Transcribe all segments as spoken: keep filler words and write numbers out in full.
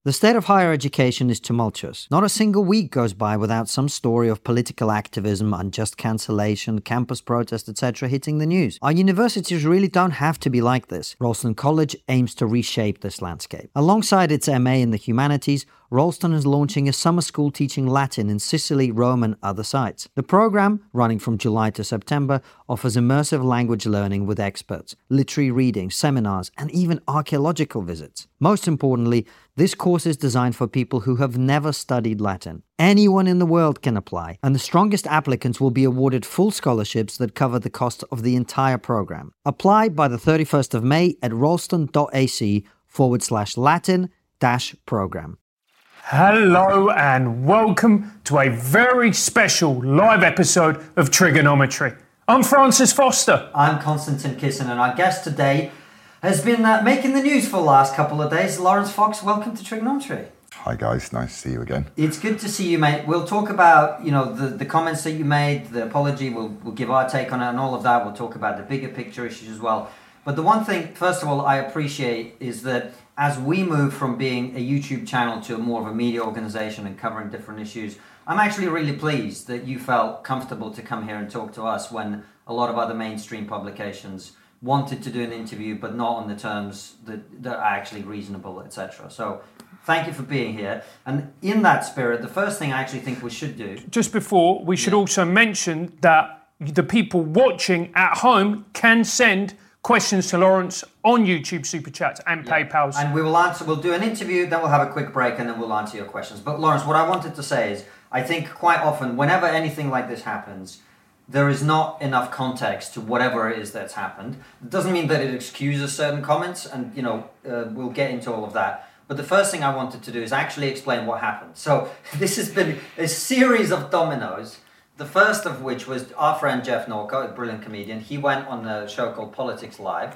The state of higher education is tumultuous. Not a single week goes by without some story of political activism, unjust cancellation, campus protest, et cetera hitting the news. Our universities really don't have to be like this. Ralston College aims to reshape this landscape. Alongside its M A in the humanities, Ralston is launching a summer school teaching Latin in Sicily, Rome and other sites. The program, running from July to September, offers immersive language learning with experts, literary reading, seminars and even archaeological visits. Most importantly, this course is designed for people who have never studied Latin. Anyone in the world can apply, and the strongest applicants will be awarded full scholarships that cover the cost of the entire program. Apply by the thirty-first of May at ralston.ac forward slash Latin dash program. Hello and welcome to a very special live episode of Trigonometry. I'm Francis Foster. I'm Konstantin Kisin, and our guest today has been uh, making the news for the last couple of days. Lawrence Fox, welcome to Trigonometry. Hi guys, nice to see you again. It's good to see you, mate. We'll talk about, you know, the, the comments that you made, the apology, we'll, we'll give our take on it and all of that. We'll talk about the bigger picture issues as well. But the one thing, first of all, I appreciate is that as we move from being a YouTube channel to more of a media organization and covering different issues, I'm actually really pleased that you felt comfortable to come here and talk to us when a lot of other mainstream publications wanted to do an interview, but not on the terms that, that are actually reasonable, et cetera. So thank you for being here. And in that spirit, the first thing I actually think we should do... Just before, we should yeah. also mention that the people watching at home can send questions to Lawrence on YouTube Super Chats and yeah. PayPals. And we will answer, we'll do an interview, then we'll have a quick break and then we'll answer your questions. But Lawrence, what I wanted to say is, I think quite often, whenever anything like this happens, there is not enough context to whatever it is that's happened. It doesn't mean that it excuses certain comments, and you know, uh, we'll get into all of that. But the first thing I wanted to do is actually explain what happened. So this has been a series of dominoes. The first of which was our friend Jeff Norco, a brilliant comedian. He went on a show called Politics Live.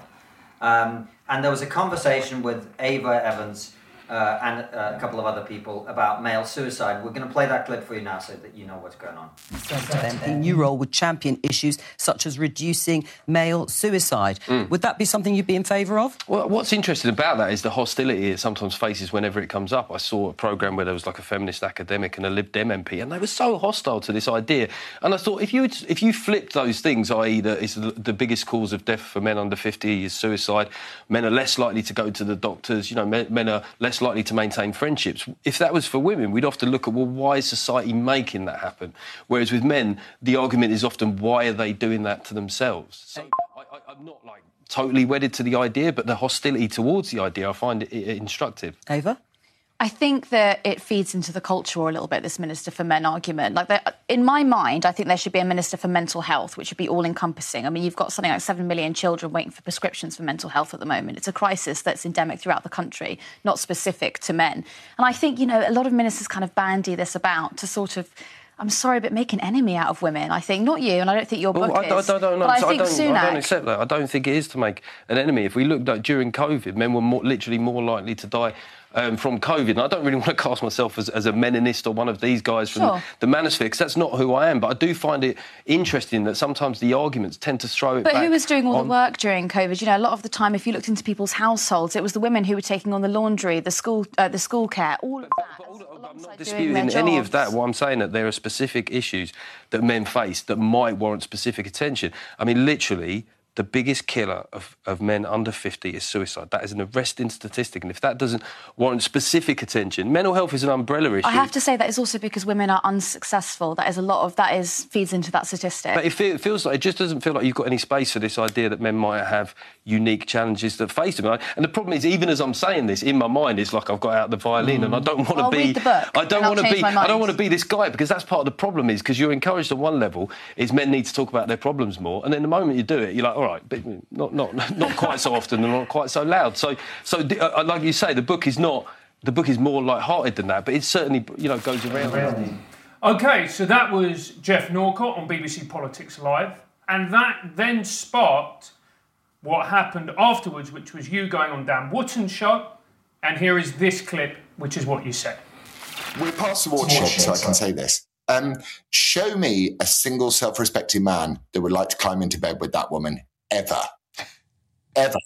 Um, and there was a conversation with Ava Evans uh, and uh, a couple of other people about male suicide. We're going to play that clip for you now so that you know what's going on. The new role would champion issues such as reducing male suicide. Mm. Would that be something you'd be in favour of? Well, what's interesting about that is the hostility it sometimes faces whenever it comes up. I saw a programme where there was like a feminist academic and a Lib Dem M P, and they were so hostile to this idea. And I thought, if you if you flipped those things, that is that it's the biggest cause of death for men under fifty is suicide, men are less likely to go to the doctors, you know, men, men are less likely to maintain friendships. If that was for women, we'd often look at, well, why is society making that happen? Whereas with men, the argument is often, why are they doing that to themselves? So I, I, I'm not, like, totally wedded to the idea, but the hostility towards the idea, I find it, it instructive. Ava? I think that it feeds into the culture a little bit, this Minister for Men argument. Like, in my mind, I think there should be a Minister for Mental Health, which would be all-encompassing. I mean, you've got something like seven million children waiting for prescriptions for mental health at the moment. It's a crisis that's endemic throughout the country, not specific to men. And I think, you know, a lot of ministers kind of bandy this about to sort of... I'm sorry, but make an enemy out of women, I think. Not you, and I don't think your book well, I, is. I, I don't, but I, think I, don't, Sunak... I don't accept that. I don't think it is to make an enemy. If we looked at during COVID, men were more, literally more likely to die um, from COVID. And I don't really want to cast myself as, as a Meninist or one of these guys from sure. the Manosphere, because that's not who I am. But I do find it interesting that sometimes the arguments tend to throw it but back. But who was doing all on... the work during COVID? You know, a lot of the time, if you looked into people's households, it was the women who were taking on the laundry, the school, uh, the school care, all of that. But, but, but, I'm not disputing any of that. What I'm saying that there are specific issues that men face that might warrant specific attention. I mean, literally, the biggest killer of, of men under fifty is suicide. That is an arresting statistic. And if that doesn't warrant specific attention, mental health is an umbrella issue. I have to say that is also because women are unsuccessful. That is a lot of... That is feeds into that statistic. But it, feel, it feels like... It just doesn't feel like you've got any space for this idea that men might have unique challenges that face them. And the problem is, even as I'm saying this, in my mind, it's like I've got out the violin mm. and I don't want to I'll be... read the book I don't want to be... I don't want to be this guy, because that's part of the problem is, because you're encouraged at one level, is men need to talk about their problems more. And then the moment you do it, you're like, all right, but not not not quite so often and not quite so loud. So so uh, like you say, the book is not the book is more light-hearted than that, but it certainly, you know, goes around. OK, so that was Jeff Norcott on B B C Politics Live, and that then sparked what happened afterwards, which was you going on Dan Wootton's show, and here is this clip, which is what you said. We're past the watershed, so I can say this. Um, show me a single self-respecting man that would like to climb into bed with that woman, ever. Ever.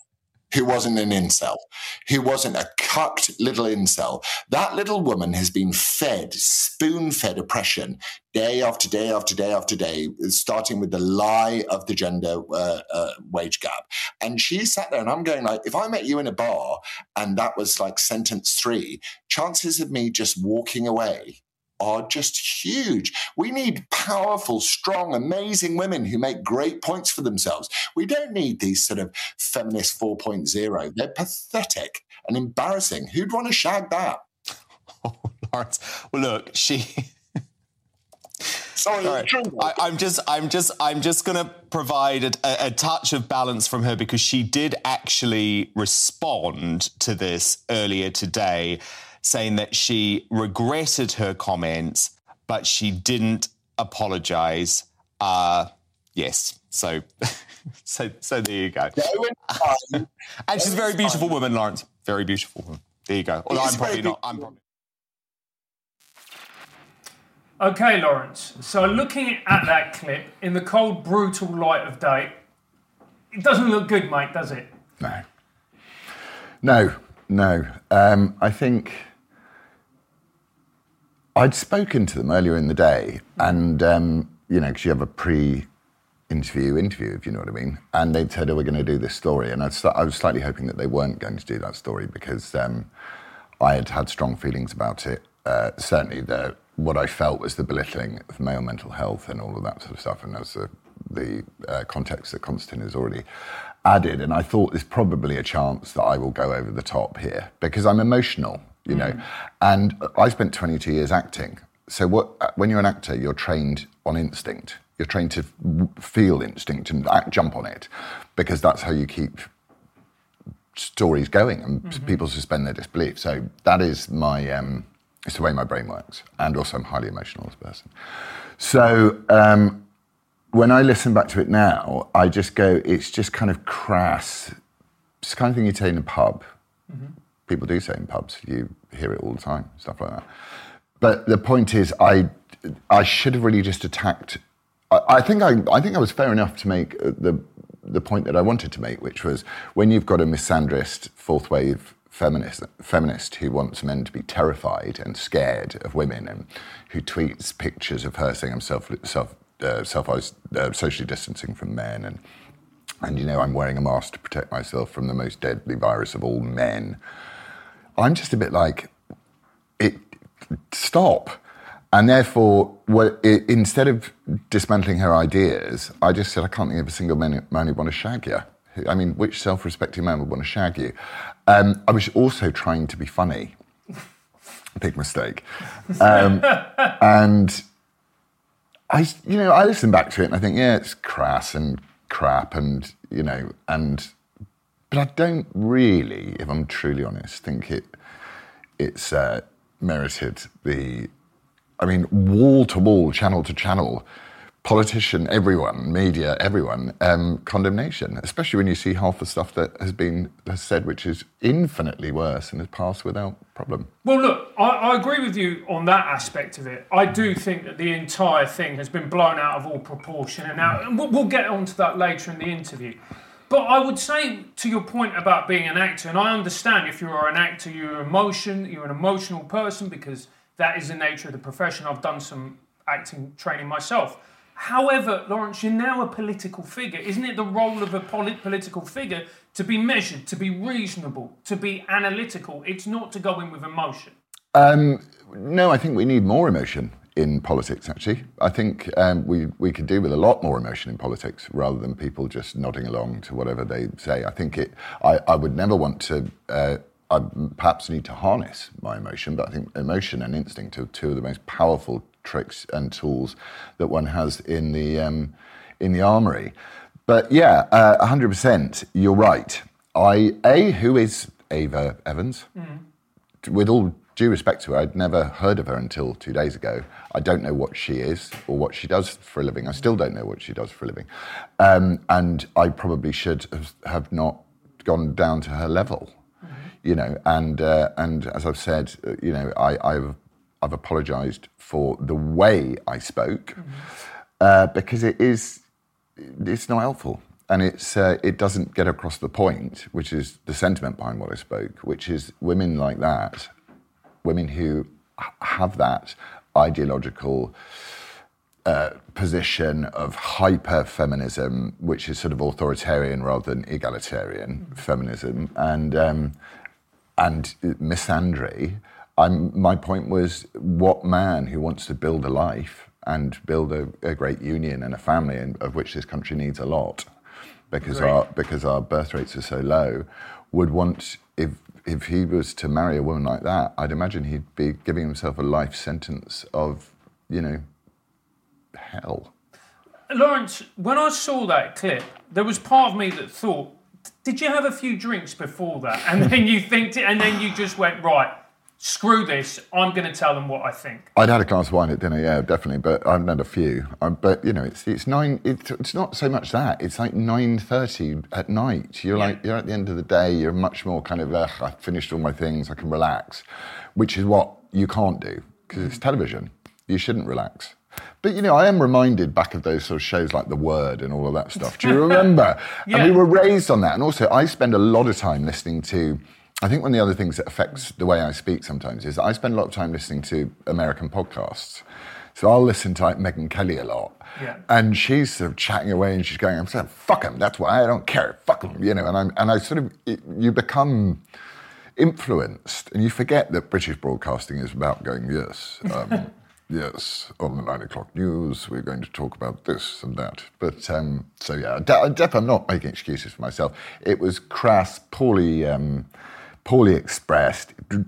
who wasn't an incel, who wasn't a cucked little incel. That little woman has been fed, spoon-fed oppression day after day after day after day, starting with the lie of the gender uh, uh, wage gap. And she sat there and I'm going like, if I met you in a bar and that was like sentence three, chances of me just walking away are just huge. We need powerful, strong, amazing women who make great points for themselves. We don't need these sort of feminist four point oh. They're pathetic and embarrassing. Who'd want to shag that? Oh, Lawrence. Well, look, she... Sorry, right. I, I'm just, I'm just, I'm just going to provide a, a touch of balance from her because she did actually respond to this earlier today, saying that she regretted her comments, but she didn't apologise. Uh, yes, so, so, so there you go. And she's a very beautiful woman, Lawrence. Very beautiful woman. There you go. Although I'm probably not. I'm probably. Okay, Lawrence. So looking at that clip in the cold, brutal light of day, it doesn't look good, mate, does it? No. No, no. Um, I think I'd spoken to them earlier in the day and, um, you know, because you have a pre-interview interview, if you know what I mean, and they'd said, oh, we're going to do this story. And I'd, I was slightly hoping that they weren't going to do that story because um, I had had strong feelings about it. Uh, certainly the... what I felt was the belittling of male mental health and all of that sort of stuff, and that's the, the uh, context that Konstantin has already added. And I thought there's probably a chance that I will go over the top here because I'm emotional, you mm. know. And I spent twenty-two years acting. So what? When you're an actor, you're trained on instinct. You're trained to feel instinct and act, jump on it because that's how you keep stories going and mm-hmm. people suspend their disbelief. So that is my... Um, It's the way my brain works, and also I'm highly emotional as a person. So um, when I listen back to it now, I just go, it's just kind of crass. It's the kind of thing you say in a pub. Mm-hmm. People do say in pubs. You hear it all the time, stuff like that. But the point is, I I should have really just attacked. I, I think I I think I was fair enough to make the the point that I wanted to make, which was when you've got a misandrist fourth wave feminist feminist who wants men to be terrified and scared of women and who tweets pictures of her saying I'm self self uh, self uh, socially distancing from men and and you know I'm wearing a mask to protect myself from the most deadly virus of all men. I'm just a bit like it stop. And therefore, what, it, instead of dismantling her ideas, I just said I can't think of a single man, man who'd want to shag you. I mean, which self-respecting man would want to shag you? Um, I was also trying to be funny. Big mistake. Um, and I, you know, I listen back to it and I think, yeah, it's crass and crap and, you know, and, but I don't really, if I'm truly honest, think it, it's uh, merited the, I mean, wall to wall, channel to channel, politician, everyone, media, everyone, um, condemnation, especially when you see half the stuff that has been has said, which is infinitely worse and has passed without problem. Well, look, I, I agree with you on that aspect of it. I do think that the entire thing has been blown out of all proportion, and now and we'll, we'll get onto that later in the interview. But I would say, to your point about being an actor, and I understand if you're an actor, you're emotion, you're an emotional person because that is the nature of the profession. I've done some acting training myself. However, Lawrence, you're now a political figure. Isn't it the role of a polit- political figure to be measured, to be reasonable, to be analytical? It's not to go in with emotion. Um, no, I think we need more emotion in politics, actually. I think um, we, we could do with a lot more emotion in politics rather than people just nodding along to whatever they say. I think it. I, I would never want to... Uh, I perhaps need to harness my emotion, but I think emotion and instinct are two of the most powerful tricks and tools that one has in the um, in the armoury. But yeah, uh, one hundred percent, you're right. I A, who is Ava Evans? Mm. With all due respect to her, I'd never heard of her until two days ago. I don't know what she is or what she does for a living. I still don't know what she does for a living. Um, and I probably should have, have not gone down to her level. You know, and uh, and as I've said, uh, you know, I, I've I've apologised for the way I spoke mm-hmm. uh, because it is it's not helpful, and it's uh, it doesn't get across the point, which is the sentiment behind what I spoke, which is women like that, women who have that ideological uh, position of hyper-feminism, which is sort of authoritarian rather than egalitarian feminism, and um, and misandry. I'm, my point was, what man who wants to build a life and build a, a great union and a family, and of which this country needs a lot, because Great. our because our birth rates are so low, would want, if if he was to marry a woman like that, I'd imagine he'd be giving himself a life sentence of, you know, hell. Lawrence, when I saw that clip, there was part of me that thought, did you have a few drinks before that? And then you think, and then you just went, right, screw this, I'm going to tell them what I think. I'd had a glass of wine at dinner, yeah, definitely, but I've had a few. Um, but, you know, it's it's nine, it's, it's not so much that, it's like nine thirty at night. You're Yeah. like, you're at the end of the day, you're much more kind of, ugh, I've finished all my things, I can relax, which is what you can't do, because it's television. You shouldn't relax. But, you know, I am reminded back of those sort of shows like The Word and all of that stuff. Do you remember? Yeah. And we were raised on that. And also, I spend a lot of time listening to, I think one of the other things that affects the way I speak sometimes is I spend a lot of time listening to American podcasts. So I'll listen to like Megyn Kelly a lot. Yeah. And she's sort of chatting away and she's going, I'm saying, fuck him, that's why I don't care, fuck him, you know. And, I'm, and I sort of, it, you become influenced and you forget that British broadcasting is about going, yes, um, yes, on the nine o'clock news, we're going to talk about this and that. But, um, so yeah, de- def- I'm not making excuses for myself. It was crass, poorly, um, poorly expressed, d-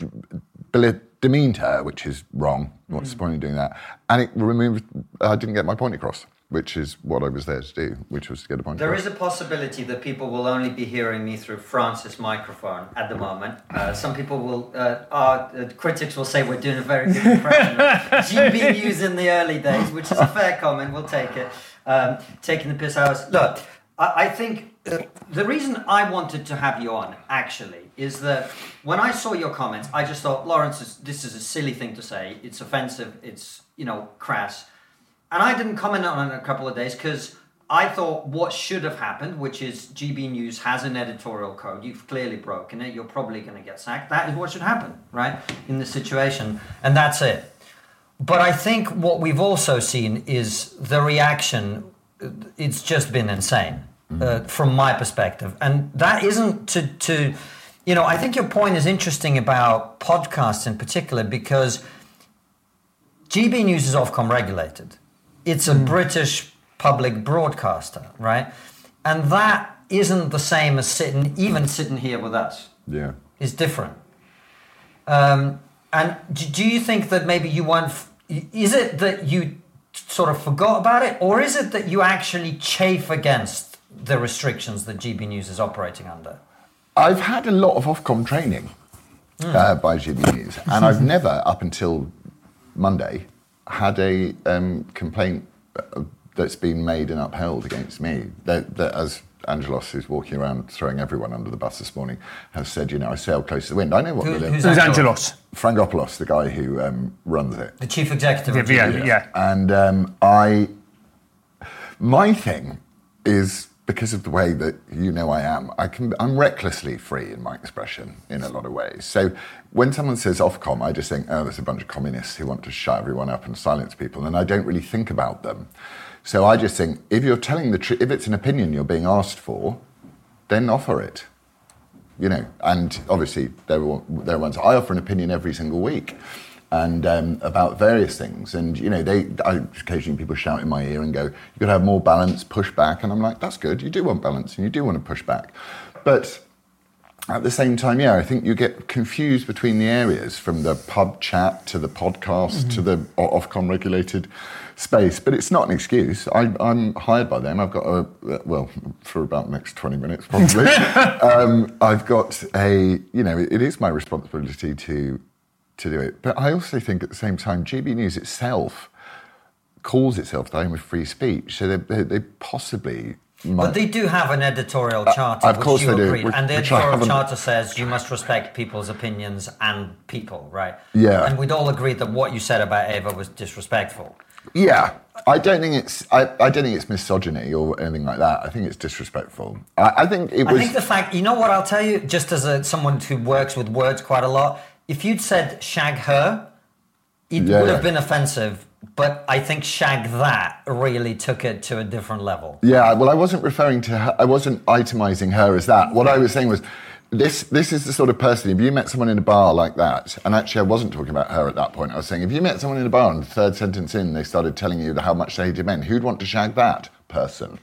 d- demeaned her, which is wrong. What's the point of doing that? And it removed, I didn't get my point across, which is what I was there to do, which was to get a point There across. is a possibility that people will only be hearing me through Francis' microphone at the moment. Uh, some people will, uh, our uh, critics will say we're doing a very good impression of G B News in the early days, which is a fair comment, we'll take it. Um, taking the piss out of us. Look, I, I think uh, the reason I wanted to have you on, actually, is that when I saw your comments, I just thought, Lawrence, is, this is a silly thing to say. It's offensive. It's, you know, crass. And I didn't comment on it in a couple of days because I thought what should have happened, which is G B News has an editorial code. You've clearly broken it. You're probably going to get sacked. That is what should happen, right, in this situation. And that's it. But I think what we've also seen is the reaction. It's just been insane uh, from my perspective. And that isn't to... to You know, I think your point is interesting about podcasts in particular because G B News is Ofcom regulated. It's a mm. British public broadcaster, right? And that isn't the same as sitting, even sitting here with us. Yeah. It's different. Um, and do, do you think that maybe you weren't... F- is it that you sort of forgot about it? Or is it that you actually chafe against the restrictions that G B News is operating under? I've had a lot of Ofcom training mm. uh, by G B News, and I've never, up until Monday, had a um, complaint that's been made and upheld against me. That, that, as Angelos, who's walking around throwing everyone under the bus this morning, has said, you know, I sail close to the wind. I know what Who, the... Who's Angelos? Frangopoulos, the guy who um, runs it. The chief executive. Yeah, yeah, yeah. And um, I... My thing is... because of the way that you know I am, I can, I'm recklessly free in my expression in a lot of ways. So when someone says Ofcom, I just think, oh, there's a bunch of communists who want to shut everyone up and silence people, and I don't really think about them. So I just think, if you're telling the truth, if it's an opinion you're being asked for, then offer it. You know, and obviously there are, there are ones, I offer an opinion every single week. And um, about various things, and you know, they I, occasionally people shout in my ear and go, "You've got to have more balance, push back," and I'm like, "That's good. You do want balance, and you do want to push back," but at the same time, yeah, I think you get confused between the areas, from the pub chat to the podcast mm-hmm. to the Ofcom regulated space. But it's not an excuse. I, I'm hired by them. I've got a well for about the next twenty minutes probably. um, I've got a you know, it, it is my responsibility to. to do it. But I also think at the same time, G B News itself calls itself the home of free speech, so they, they, they possibly might... But they do have an editorial charter, uh, of course which you they agreed. do, which, and the which editorial charter says you must respect people's opinions and people, right? Yeah. And we'd all agreed that what you said about Ava was disrespectful. Yeah, I don't think it's I, I don't think it's misogyny or anything like that. I think it's disrespectful. I, I think it was. I think the fact, you know what I'll tell you, just as a, someone who works with words quite a lot, if you'd said shag her, it Yeah, would have yeah. been offensive. But I think shag that really took it to a different level. Yeah, well, I wasn't referring to her. I wasn't itemizing her as that. What I was saying was, this this is the sort of person, if you met someone in a bar like that, and actually I wasn't talking about her at that point, I was saying, if you met someone in a bar and the third sentence in, they started telling you how much they hated men, who'd want to shag that person?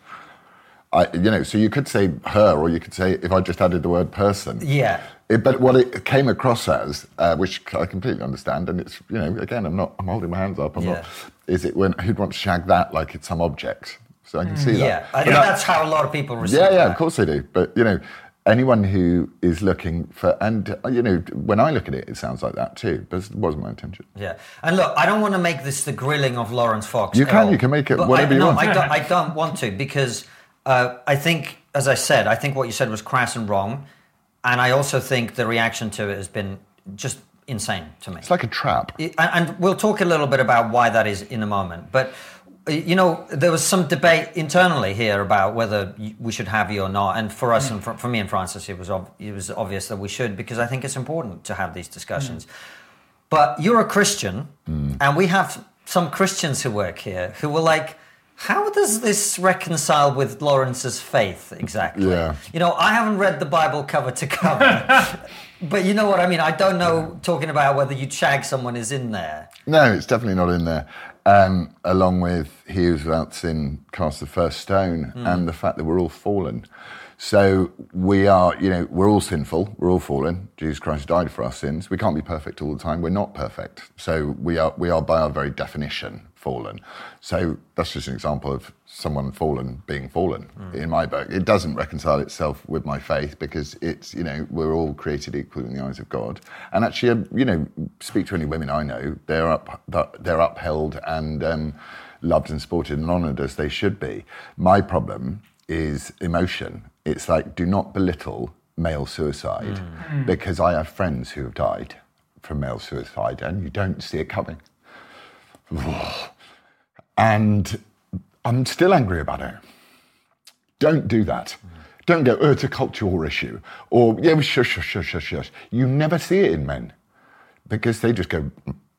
I, you know, so you could say her, or you could say, if I just added the word person. Yeah. It, but what it came across as, uh, which I completely understand, and it's, you know, again, I'm not, I'm holding my hands up, I'm Yeah. not, is it when, who'd want to shag that like it's some object? So I can see that. Yeah, I But think that- that's how a lot of people receive Yeah, yeah, that. of course they do. But, you know, anyone who is looking for, and, uh, you know, when I look at it, it sounds like that too, but it wasn't my intention. Yeah, and look, I don't want to make this the grilling of Lawrence Fox. You at can, all. you can make it But whatever I, you no, want. I don't, I don't want to, because uh, I think, as I said, I think what you said was crass and wrong, and I also think the reaction to it has been just insane to me. It's like a trap. And, and we'll talk a little bit about why that is in a moment, but you know, there was some debate internally here about whether we should have you or not. And for us, mm. and for, for me and Francis, it was ob- it was obvious that we should, because I think it's important to have these discussions. Mm. But you're a Christian, mm. and we have some Christians who work here who were like, how does this reconcile with Lawrence's faith exactly? Yeah. You know, I haven't read the Bible cover to cover, but you know what I mean? I don't know, talking about whether you'd shag someone is in there. No, it's definitely not in there. Um, along with he who's without sin cast the first stone, mm. and the fact that we're all fallen. So we are, you know, we're all sinful, we're all fallen. Jesus Christ died for our sins. We can't be perfect all the time. We're not perfect. So we are, we are by our very definition fallen. So that's just an example of someone fallen being fallen mm. in my book. It doesn't reconcile itself with my faith, because it's, you know, we're all created equal in the eyes of God. And actually, you know, speak to any women I know, they're up, they're upheld and um, loved and supported and honoured as they should be. My problem is emotion. It's like, do not belittle male suicide, mm. because I have friends who have died from male suicide, and you don't see it coming. And I'm still angry about it. Don't do that. Mm. Don't go, oh, it's a cultural issue. Or, yeah, shush, shush, shush, shush, shush. You never see it in men, because they just go,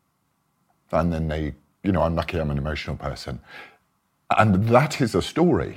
and then they, you know, I'm lucky I'm an emotional person. And that is a story.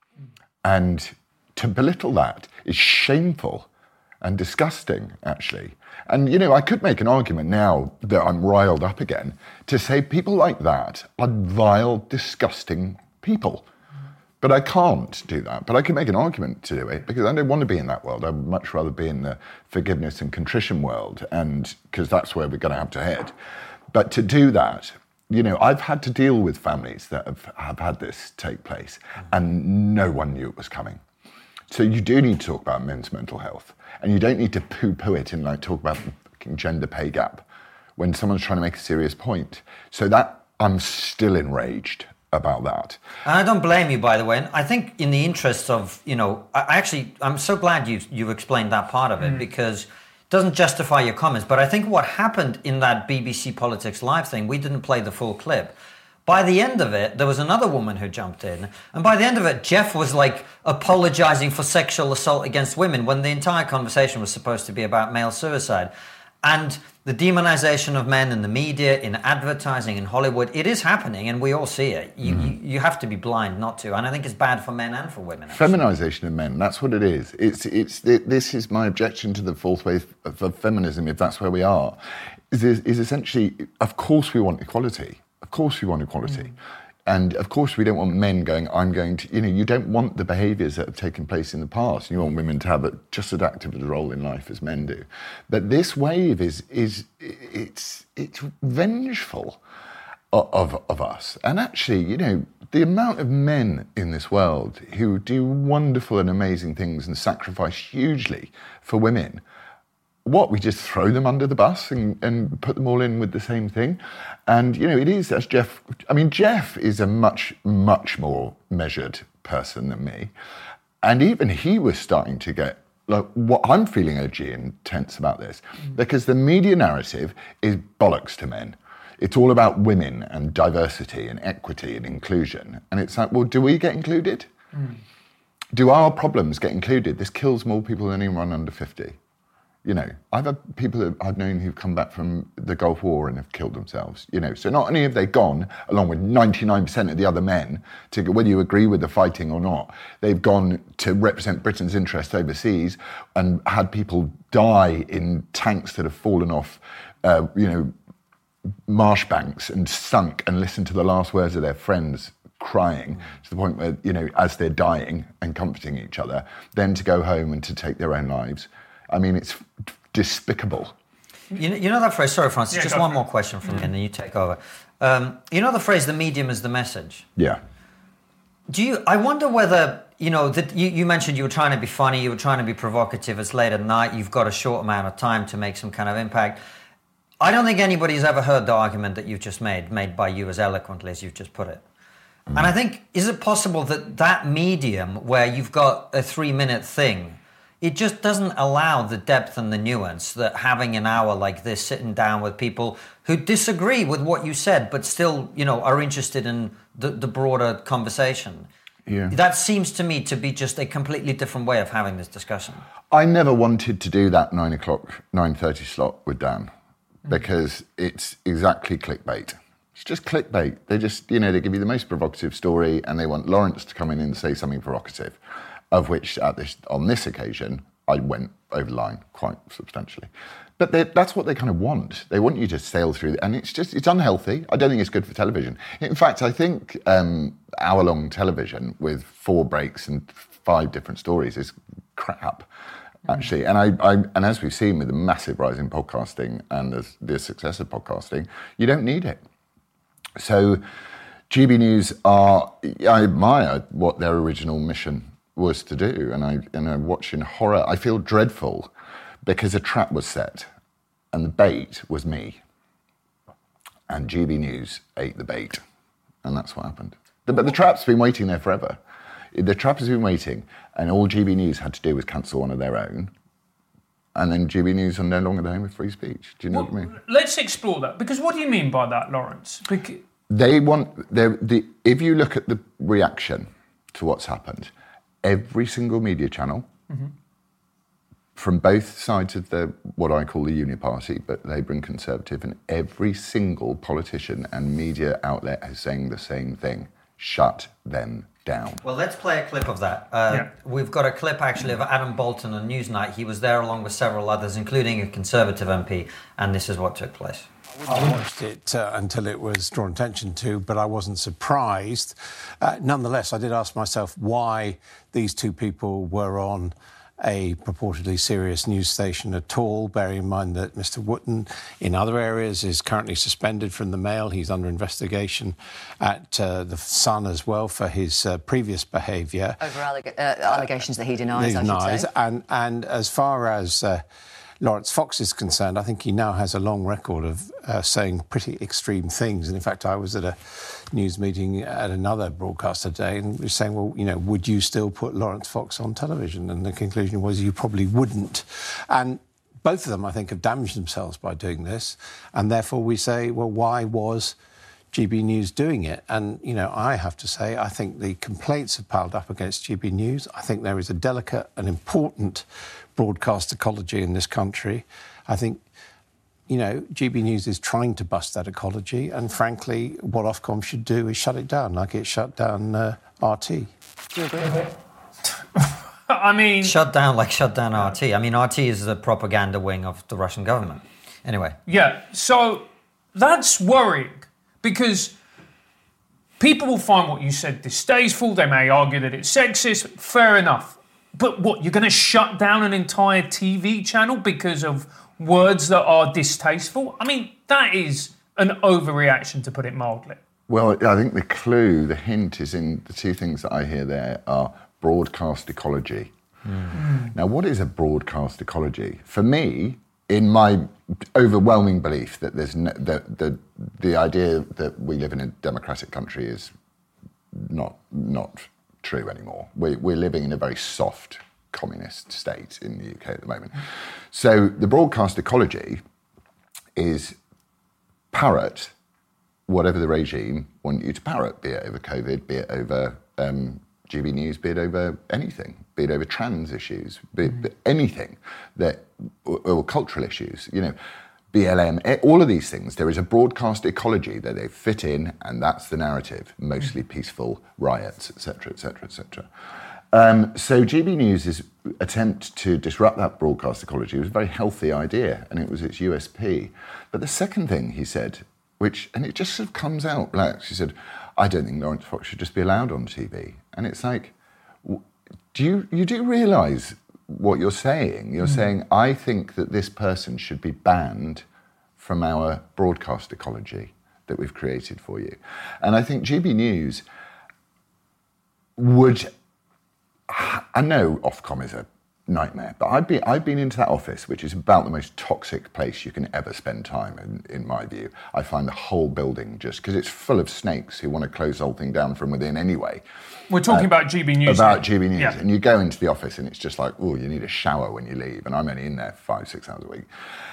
And to belittle that is shameful and disgusting, actually. And, you know, I could make an argument now that I'm riled up again to say people like that are vile, disgusting people. But I can't do that. But I can make an argument to do it, because I don't want to be in that world. I'd much rather be in the forgiveness and contrition world, and because that's where we're going to have to head. But to do that, you know, I've had to deal with families that have, have had this take place, and no one knew it was coming. So you do need to talk about men's mental health, and you don't need to poo-poo it and like talk about the gender pay gap when someone's trying to make a serious point. So that, I'm still enraged about that. And I don't blame you, by the way. And I think in the interest of, you know, I actually, I'm so glad you you explained that part of it, mm. because it doesn't justify your comments. But I think what happened in that B B C Politics Live thing, we didn't play the full clip. By the end of it, there was another woman who jumped in. And by the end of it, Jeff was like apologizing for sexual assault against women when the entire conversation was supposed to be about male suicide. And the demonization of men in the media, in advertising, in Hollywood, it is happening, and we all see it. You, mm. you, you have to be blind not to. And I think it's bad for men and for women. Actually. Feminization of men, that's what it is. It's, it's, it, this is my objection to the fourth wave of, of feminism, if that's where we are, is, is essentially, of course we want equality. Of course we want equality. Mm. And of course we don't want men going, I'm going to, you know, you don't want the behaviours that have taken place in the past. You want women to have a, just as active a role in life as men do. But this wave is, is it's, it's vengeful of, of us. And actually, you know, the amount of men in this world who do wonderful and amazing things and sacrifice hugely for women, what, we just throw them under the bus and, and put them all in with the same thing? And, you know, it is, as Jeff, I mean, Jeff is a much, much more measured person than me. And even he was starting to get, like, what I'm feeling edgy and tense about this, mm. because the media narrative is bollocks to men. it's all about women and diversity and equity and inclusion. And it's like, well, do we get included? Mm. Do our problems get included? This kills more people than anyone under fifty. You know, I've had people that I've known who've come back from the Gulf War and have killed themselves, you know. So not only have they gone, along with ninety-nine percent of the other men, to whether you agree with the fighting or not, they've gone to represent Britain's interest overseas and had people die in tanks that have fallen off, uh, you know, marsh banks and sunk, and listened to the last words of their friends crying to the point where, you know, as they're dying and comforting each other, then to go home and to take their own lives. I mean, it's despicable. You know, you know that phrase, sorry, Francis, yeah, just one more question from me and then you take over. Um, you know the phrase, the medium is the message? Yeah. Do you, I wonder whether, you know, that you, you mentioned you were trying to be funny, you were trying to be provocative, it's late at night, you've got a short amount of time to make some kind of impact. I don't think anybody's ever heard the argument that you've just made, made by you as eloquently as you've just put it. Mm. And I think, is it possible that that medium where you've got a three-minute thing, it just doesn't allow the depth and the nuance that having an hour like this, sitting down with people who disagree with what you said, but still, you know, are interested in the, the broader conversation. Yeah. That seems to me to be just a completely different way of having this discussion. I never wanted to do that nine o'clock, nine thirty slot with Dan, because it's exactly clickbait. It's just clickbait. They just, you know, they give you the most provocative story and they want Lawrence to come in and say something provocative. Of which, at this on this occasion, I went over the line quite substantially. But that's what they kind of want. They want you to sail through, and it's just, it's unhealthy. I don't think it's good for television. In fact, I think um, hour-long television with four breaks and five different stories is crap, actually. And I, I and as we've seen with the massive rise in podcasting and the, the success of podcasting, you don't need it. So G B News are, I admire what their original mission was to do, and I and I watch in horror. I feel dreadful because a trap was set, and the bait was me. And G B News ate the bait, and that's what happened. The, but the trap's been waiting there forever. The trap has been waiting, and all G B News had to do was cancel one of their own, and then G B News are no longer the home of free speech. Do you know well, what I mean? Let's explore that, because what do you mean by that, Lawrence? Because they want the if you look at the reaction to what's happened. Every single media channel mm-hmm. from both sides of the what I call the Union Party, but Labour and Conservative, and every single politician and media outlet is saying the same thing: shut them down. Well, let's play a clip of that. Uh, yeah. We've got a clip actually of Adam Bolton on Newsnight. He was there along with several others, including a Conservative M P, and this is what took place. I watched it uh, until it was drawn attention to, but I wasn't surprised. Uh, nonetheless, I did ask myself why these two people were on a purportedly serious news station at all, bearing in mind that Mister Wotton, in other areas, is currently suspended from the Mail. He's under investigation at uh, the Sun as well for his uh, previous behaviour. Over alleg- uh, allegations that he denies, he I denies. should say. And, and as far as Uh, Lawrence Fox is concerned, I think he now has a long record of uh, saying pretty extreme things. And in fact, I was at a news meeting at another broadcaster today and we were saying, well, you know, would you still put Lawrence Fox on television? And the conclusion was you probably wouldn't. And both of them, I think, have damaged themselves by doing this. And therefore we say, well, why was G B News doing it? And, you know, I have to say, I think the complaints have piled up against G B News. I think there is a delicate and important broadcast ecology in this country. I think, you know, G B News is trying to bust that ecology, and frankly, what Ofcom should do is shut it down, like it shut down uh, R T. Do you agree? I mean... Shut down like shut down R T. I mean, R T is the propaganda wing of the Russian government. Anyway. Yeah, so that's worrying, because people will find what you said distasteful, they may argue that it's sexist, fair enough. But what, you're going to shut down an entire T V channel because of words that are distasteful? I mean, that is an overreaction, to put it mildly. Well, I think the clue, the hint is in the two things that I hear there are broadcast ecology. Mm. Now, what is a broadcast ecology? For me, in my overwhelming belief that there's no, the, the the idea that we live in a democratic country is not not true anymore. We, we're living in a very soft communist state in the U K at the moment. So the broadcast ecology is parrot whatever the regime want you to parrot, be it over COVID, be it over um, G B News, be it over anything, be it over trans issues, be it, mm. be anything that, or, or cultural issues, you know, B L M, all of these things. There is a broadcast ecology that they fit in, and that's the narrative, mostly peaceful riots, et cetera, et cetera, et cetera. Um, so G B News' attempt to disrupt that broadcast ecology was a very healthy idea, and it was its U S P. But the second thing he said, which, and it just sort of comes out, like, she said, I don't think Laurence Fox should just be allowed on T V. And it's like, do you, you do realise what you're saying? You're mm. saying, I think that this person should be banned from our broadcast ecology that we've created for you. And I think G B News would, I know Ofcom is a nightmare, but I've been, I've been into that office, which is about the most toxic place you can ever spend time in, in my view. I find the whole building just, because it's full of snakes who want to close the whole thing down from within anyway. We're talking uh, about G B News. About now. G B News. Yeah. And you go into the office and it's just like, oh, you need a shower when you leave. And I'm only in there five, six hours a week.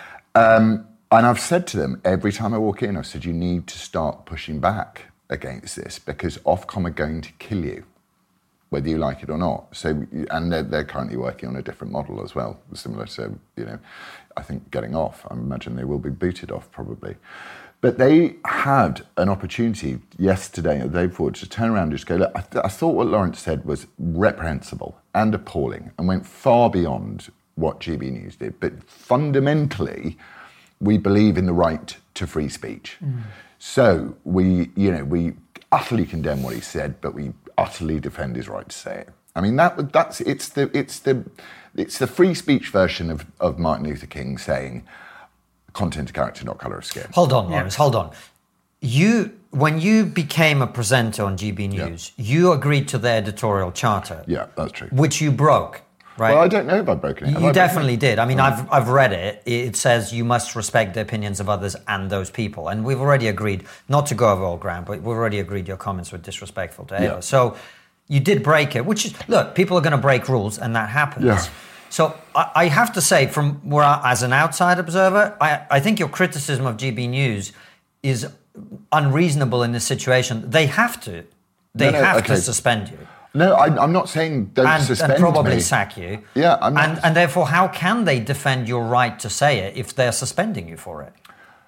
Um, and I've said to them, every time I walk in, I've said, you need to start pushing back against this because Ofcom are going to kill you, whether you like it or not. So, and they're, they're currently working on a different model as well, similar to, you know, I think getting off. I imagine they will be booted off probably. But they had an opportunity yesterday or the day before to turn around and just go, look, I, th- I thought what Laurence said was reprehensible and appalling and went far beyond what G B News did. But fundamentally, we believe in the right to free speech. Mm. So we, you know, we utterly condemn what he said, but we utterly defend his right to say it. I mean, that that's it's the it's the it's the free speech version of, of Martin Luther King saying, "Content of character, not colour of skin." Hold on, Laurence. Yeah. Hold on. You, when you became a presenter on G B News, yeah. you agreed to the editorial charter. Yeah, that's true. Which you broke. Right. Well, I don't know if I've broken it. Have you I definitely it? did. I mean, oh. I've I've read it. It says you must respect the opinions of others and those people. And we've already agreed, not to go over old ground, but we've already agreed your comments were disrespectful to Ava. Yeah. So you did break it, which is, look, people are going to break rules and that happens. Yeah. So I, I have to say, from where I, as an outside observer, I, I think your criticism of G B News is unreasonable in this situation. They have to. They no, no, have okay. to suspend you. No, I, I'm not saying don't and, suspend and probably me. sack you. Yeah, I'm not. And, and therefore, how can they defend your right to say it if they're suspending you for it?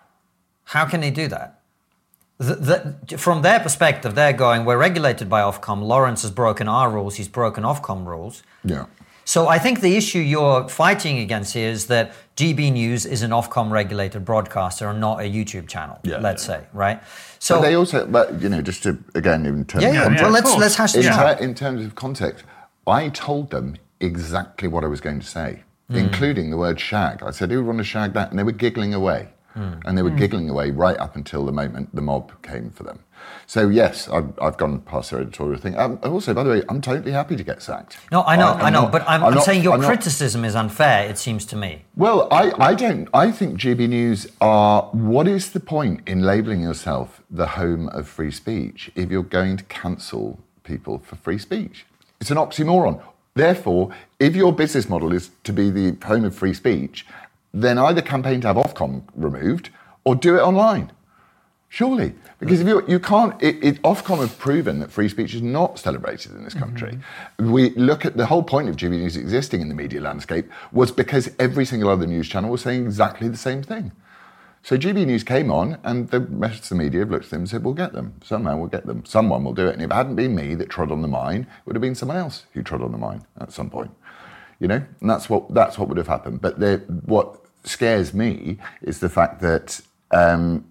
How can they do that? The, the, from their perspective, they're going, we're regulated by Ofcom. Laurence has broken our rules. He's broken Ofcom rules. Yeah. So I think the issue you're fighting against here is that G B News is an Ofcom-regulated broadcaster and not a YouTube channel, yeah, let's yeah. say, right? So but they also, but you know, just to, again, in terms yeah, of yeah, context, well, let's, let's hash this in, out. ter- in terms of context, I told them exactly what I was going to say, mm. including the word shag. I said, who would want to shag that? And they were giggling away. Mm. And they were mm. giggling away right up until the moment the mob came for them. So yes, I've, I've gone past their editorial thing. Um, also, by the way, I'm totally happy to get sacked. No, I know, I, I know, not, but I'm, I'm, I'm not, saying your I'm criticism not, is unfair, it seems to me. Well, I, I don't, I think G B News are, what is the point in labelling yourself the home of free speech if you're going to cancel people for free speech? It's an oxymoron. Therefore, if your business model is to be the home of free speech, then either campaign to have Ofcom removed or do it online. Surely. Because if you you can't, it, it, Ofcom have proven that free speech is not celebrated in this country. Mm-hmm. We look at the whole point of G B News existing in the media landscape was because every single other news channel was saying exactly the same thing. So G B News came on and the rest of the media have looked at them and said, we'll get them. Somehow we'll get them. Someone will do it. And if it hadn't been me that trod on the mine, it would have been someone else who trod on the mine at some point. You know, and that's what that's what would have happened. But what scares me is the fact that um,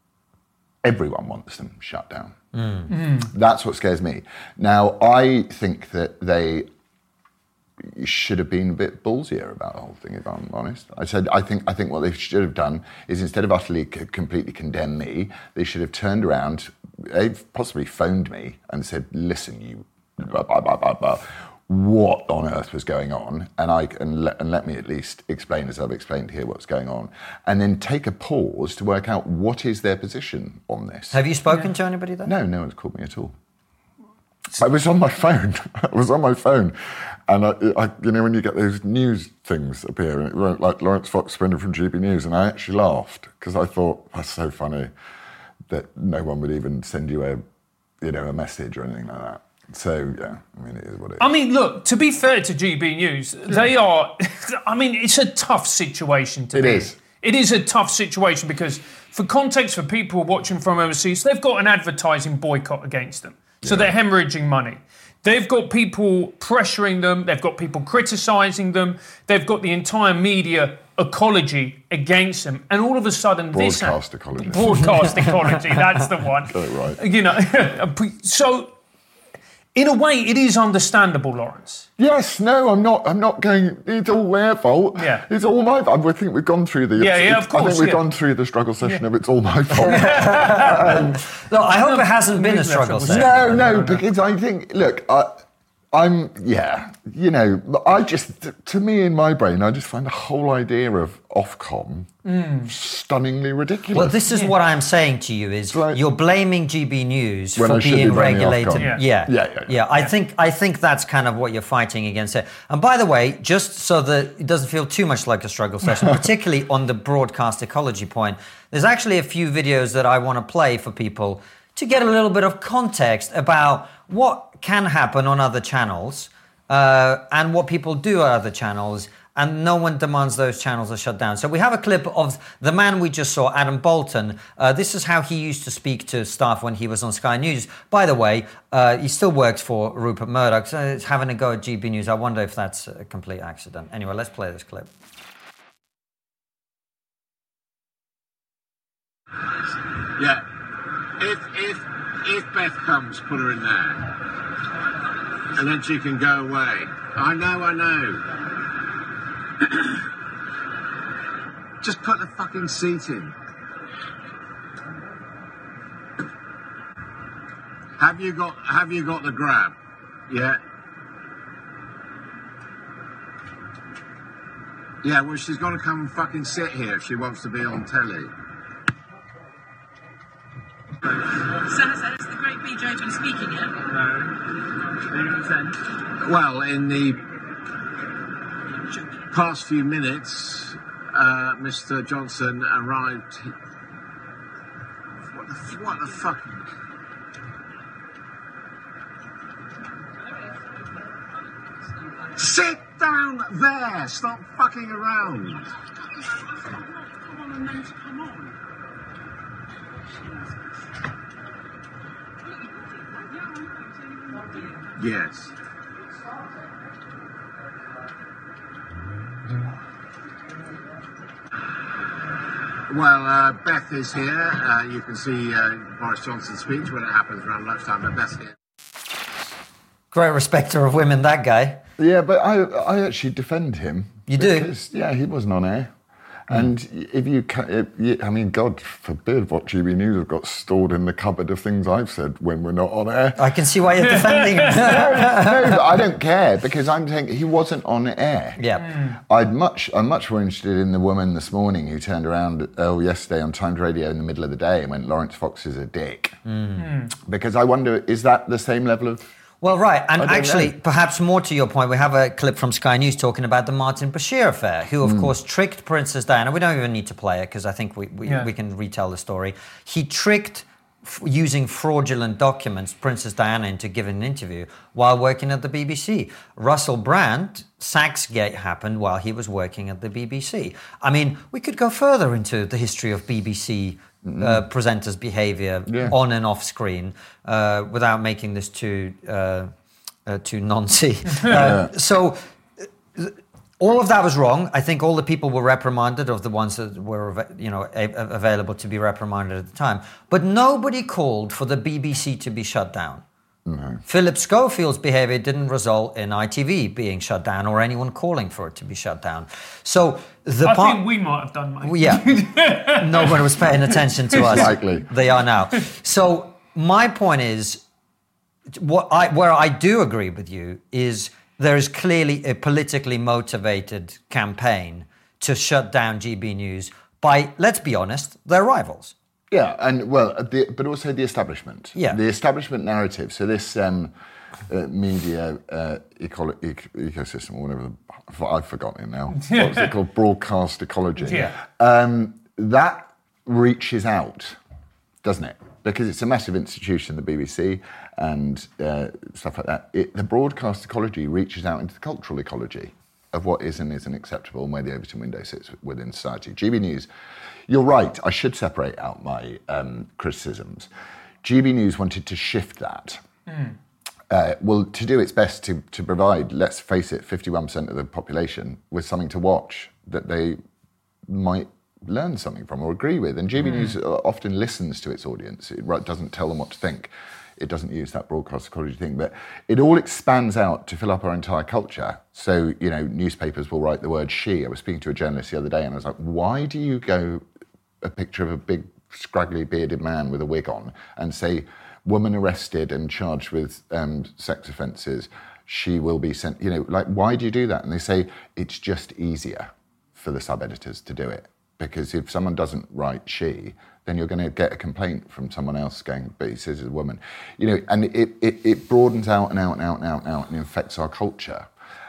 everyone wants them shut down. Mm. Mm. That's what scares me. Now, I think that they should have been a bit ballsier about the whole thing, if I'm honest. I said, I think I think what they should have done is instead of utterly c- completely condemn me, they should have turned around, they've possibly phoned me and said, listen, you blah, blah, blah, blah, blah. What on earth was going on, and I and let, and let me at least explain as I've explained here what's going on, and then take a pause to work out what is their position on this. Have you spoken yeah. to anybody there? No, no one's called me at all. I was on my phone. I was on my phone, and I, I, you know when you get those news things appear, and it went like Laurence Fox suspended from G B News, and I actually laughed because I thought that's so funny. that no one would even send you a, you know, a message or anything like that. So, yeah, I mean, it is what it is. I mean, look, to be fair to G B News, they are, I mean, it's a tough situation to it be in. It is. It is a tough situation because, for context, for people watching from overseas, they've got an advertising boycott against them. So yeah. they're hemorrhaging money. They've got people pressuring them. They've got people criticising them. They've got the entire media ecology against them. And all of a sudden, this... Broadcast ecology. Broadcast ecology, that's the one. Got it right. You know, so... In a way, it is understandable, Lawrence. Yes, no, I'm not. I'm not going. It's all their fault. Yeah, it's all my fault. I think we've gone through the. Yeah, yeah, of course. I think we've yeah. gone through the struggle session yeah. of it's all my fault. um, look, I hope it hasn't been a struggle session. No, no, because I think. Look, I, I'm. Yeah, you know, I just. To me, in my brain, I just find the whole idea of Ofcom mm. stunningly ridiculous. Well, this is yeah. what I'm saying to you: is like, you're blaming G B News when for I being be regulated. Yeah. Yeah. Yeah, yeah, yeah, yeah. I think I think that's kind of what you're fighting against there. And by the way, just so that it doesn't feel too much like a struggle session, particularly on the broadcast ecology point, there's actually a few videos that I want to play for people to get a little bit of context about what can happen on other channels uh, and what people do on other channels. And no one demands those channels are shut down. So we have a clip of the man we just saw, Adam Bolton. Uh, this is how he used to speak to staff when he was on Sky News. By the way, uh, he still works for Rupert Murdoch, so it's having a go at G B News. I wonder if that's a complete accident. Anyway, let's play this clip. Yeah. If if if Beth comes, put her in there. And then she can go away. I know, I know. Just put the fucking seat in. Have you got have you got the grab? Yeah. Yeah, well she's gonna come and fucking sit here if she wants to be on telly. So has, has the great B J been speaking yet? No. Are you going to send? Well, in the past few minutes, uh, Mister Johnson arrived. What the, what the fuck? Sit down there! Stop fucking around! Come on and then come on. Yes. Well, uh, Beth is here. Uh, you can see uh, Boris Johnson's speech when it happens around lunchtime, but Beth's here. Great respecter of women, that guy. Yeah, but I I actually defend him. You because, do? Yeah, he wasn't on air. And if you, if you, I mean, God forbid what G B News have got stored in the cupboard of things I've said when we're not on air. I can see why you're defending him. no, but I don't care because I'm saying he wasn't on air. Yeah. Mm. I'd much, I'm much more interested in the woman this morning who turned around, oh, yesterday on Times Radio in the middle of the day and went, Lawrence Fox is a dick. Mm. Because I wonder, is that the same level of... Well, right, and actually, know. perhaps more to your point, we have a clip from Sky News talking about the Martin Bashir affair, who, of mm. course, tricked Princess Diana. We don't even need to play it, because I think we, we, yeah. we can retell the story. He tricked, f- using fraudulent documents, Princess Diana into giving an interview while working at the B B C. Russell Brand, Saxgate happened while he was working at the B B C. I mean, we could go further into the history of B B C Uh, presenters' behaviour yeah. on and off screen uh, without making this too uh, uh, too noncy. uh, yeah. So uh, all of that was wrong. I think all the people were reprimanded, of the ones that were you know a- available to be reprimanded at the time. But nobody called for the B B C to be shut down. No. Philip Schofield's behaviour didn't result in I T V being shut down or anyone calling for it to be shut down. So the I par- think we might have done, mate. Yeah, no one was paying attention to us. Likely. They are now. So my point is, what I where I do agree with you is there is clearly a politically motivated campaign to shut down G B News by, let's be honest, their rivals. Yeah, and well, the, but also the establishment. Yeah. The establishment narrative. So this um, uh, media uh, eco- eco- ecosystem, or whatever, the, I've forgotten it now. What's it called? Broadcast ecology. Yeah. Um, that reaches out doesn't it? Because it's a massive institution, the B B C, and uh, stuff like that. It, the broadcast ecology reaches out into the cultural ecology of what is and isn't acceptable and where the Overton window sits within society. G B News, you're right, I should separate out my um, criticisms. G B News wanted to shift that. Mm. Uh, well, to do its best to, to provide, let's face it, fifty-one percent of the population with something to watch that they might learn something from or agree with. And G B mm. News often listens to its audience. It doesn't tell them what to think. It doesn't use that broadcast ecology thing, but it all expands out to fill up our entire culture. So, you know, newspapers will write the word she. I was speaking to a journalist the other day and I was like, why do you go a picture of a big, scraggly, bearded man with a wig on and say, woman arrested and charged with um, sex offences, she will be sent, you know, like, why do you do that? And they say, it's just easier for the sub-editors to do it. Because if someone doesn't write she, then you're going to get a complaint from someone else going, but he says it's a woman. You know, and it, it, it broadens out and out and out and out and out and infects our culture.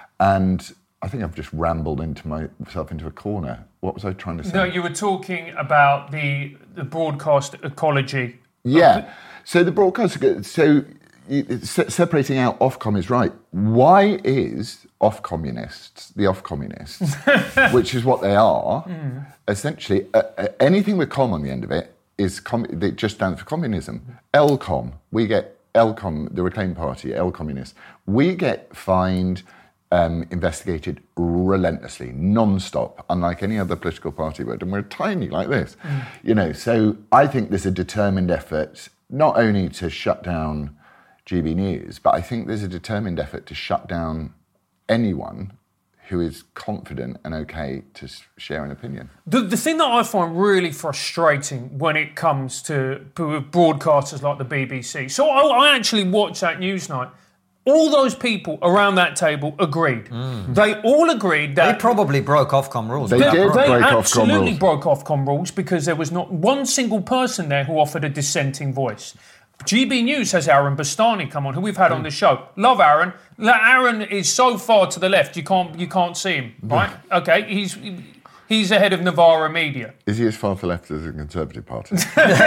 And I think I've just rambled into myself into a corner. What was I trying to say? No, you were talking about the the broadcast ecology. Yeah. So the broadcast, so you, separating out Ofcom is right. Why is off-communists, the off-communists, which is what they are, mm. essentially, uh, uh, anything with com on the end of it is com- it just stands for communism. L COM, we get L COM, the Reclaim Party, L Communists, we get fined, um, investigated relentlessly, non-stop, unlike any other political party would, and we're tiny like this. Mm. You know, so I think there's a determined effort, not only to shut down G B News, but I think there's a determined effort to shut down anyone who is confident and okay to share an opinion. The, the thing that I find really frustrating when it comes to broadcasters like the B B C, so I, I actually watched that Newsnight. All those people around that table agreed. Mm. They all agreed that... They probably broke Ofcom rules. They, they did they break Ofcom rules. They absolutely broke Ofcom rules because there was not one single person there who offered a dissenting voice. G B News has Aaron Bastani come on, who we've had mm. on the show. Love Aaron. Aaron is so far to the left, you can't you can't see him, right? Okay, he's he's ahead of Novara Media. Is he as far to the left as the Conservative Party?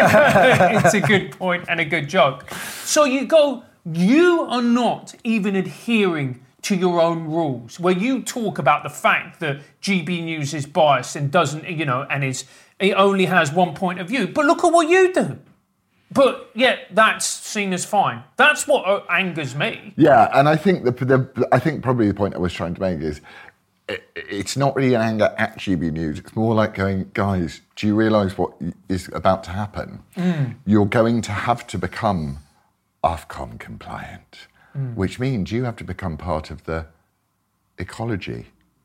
It's a good point and a good joke. So you go, you are not even adhering to your own rules, where you talk about the fact that G B News is biased and doesn't, you know, and is it only has one point of view. But look at what you do. But yeah, that's seen as fine. That's what angers me. Yeah, and I think the, the I think probably the point I was trying to make is it, it's not really an anger at G B News. It's more like going, guys, do you realise what is about to happen? Mm. You're going to have to become Ofcom compliant, mm. which means you have to become part of the ecology,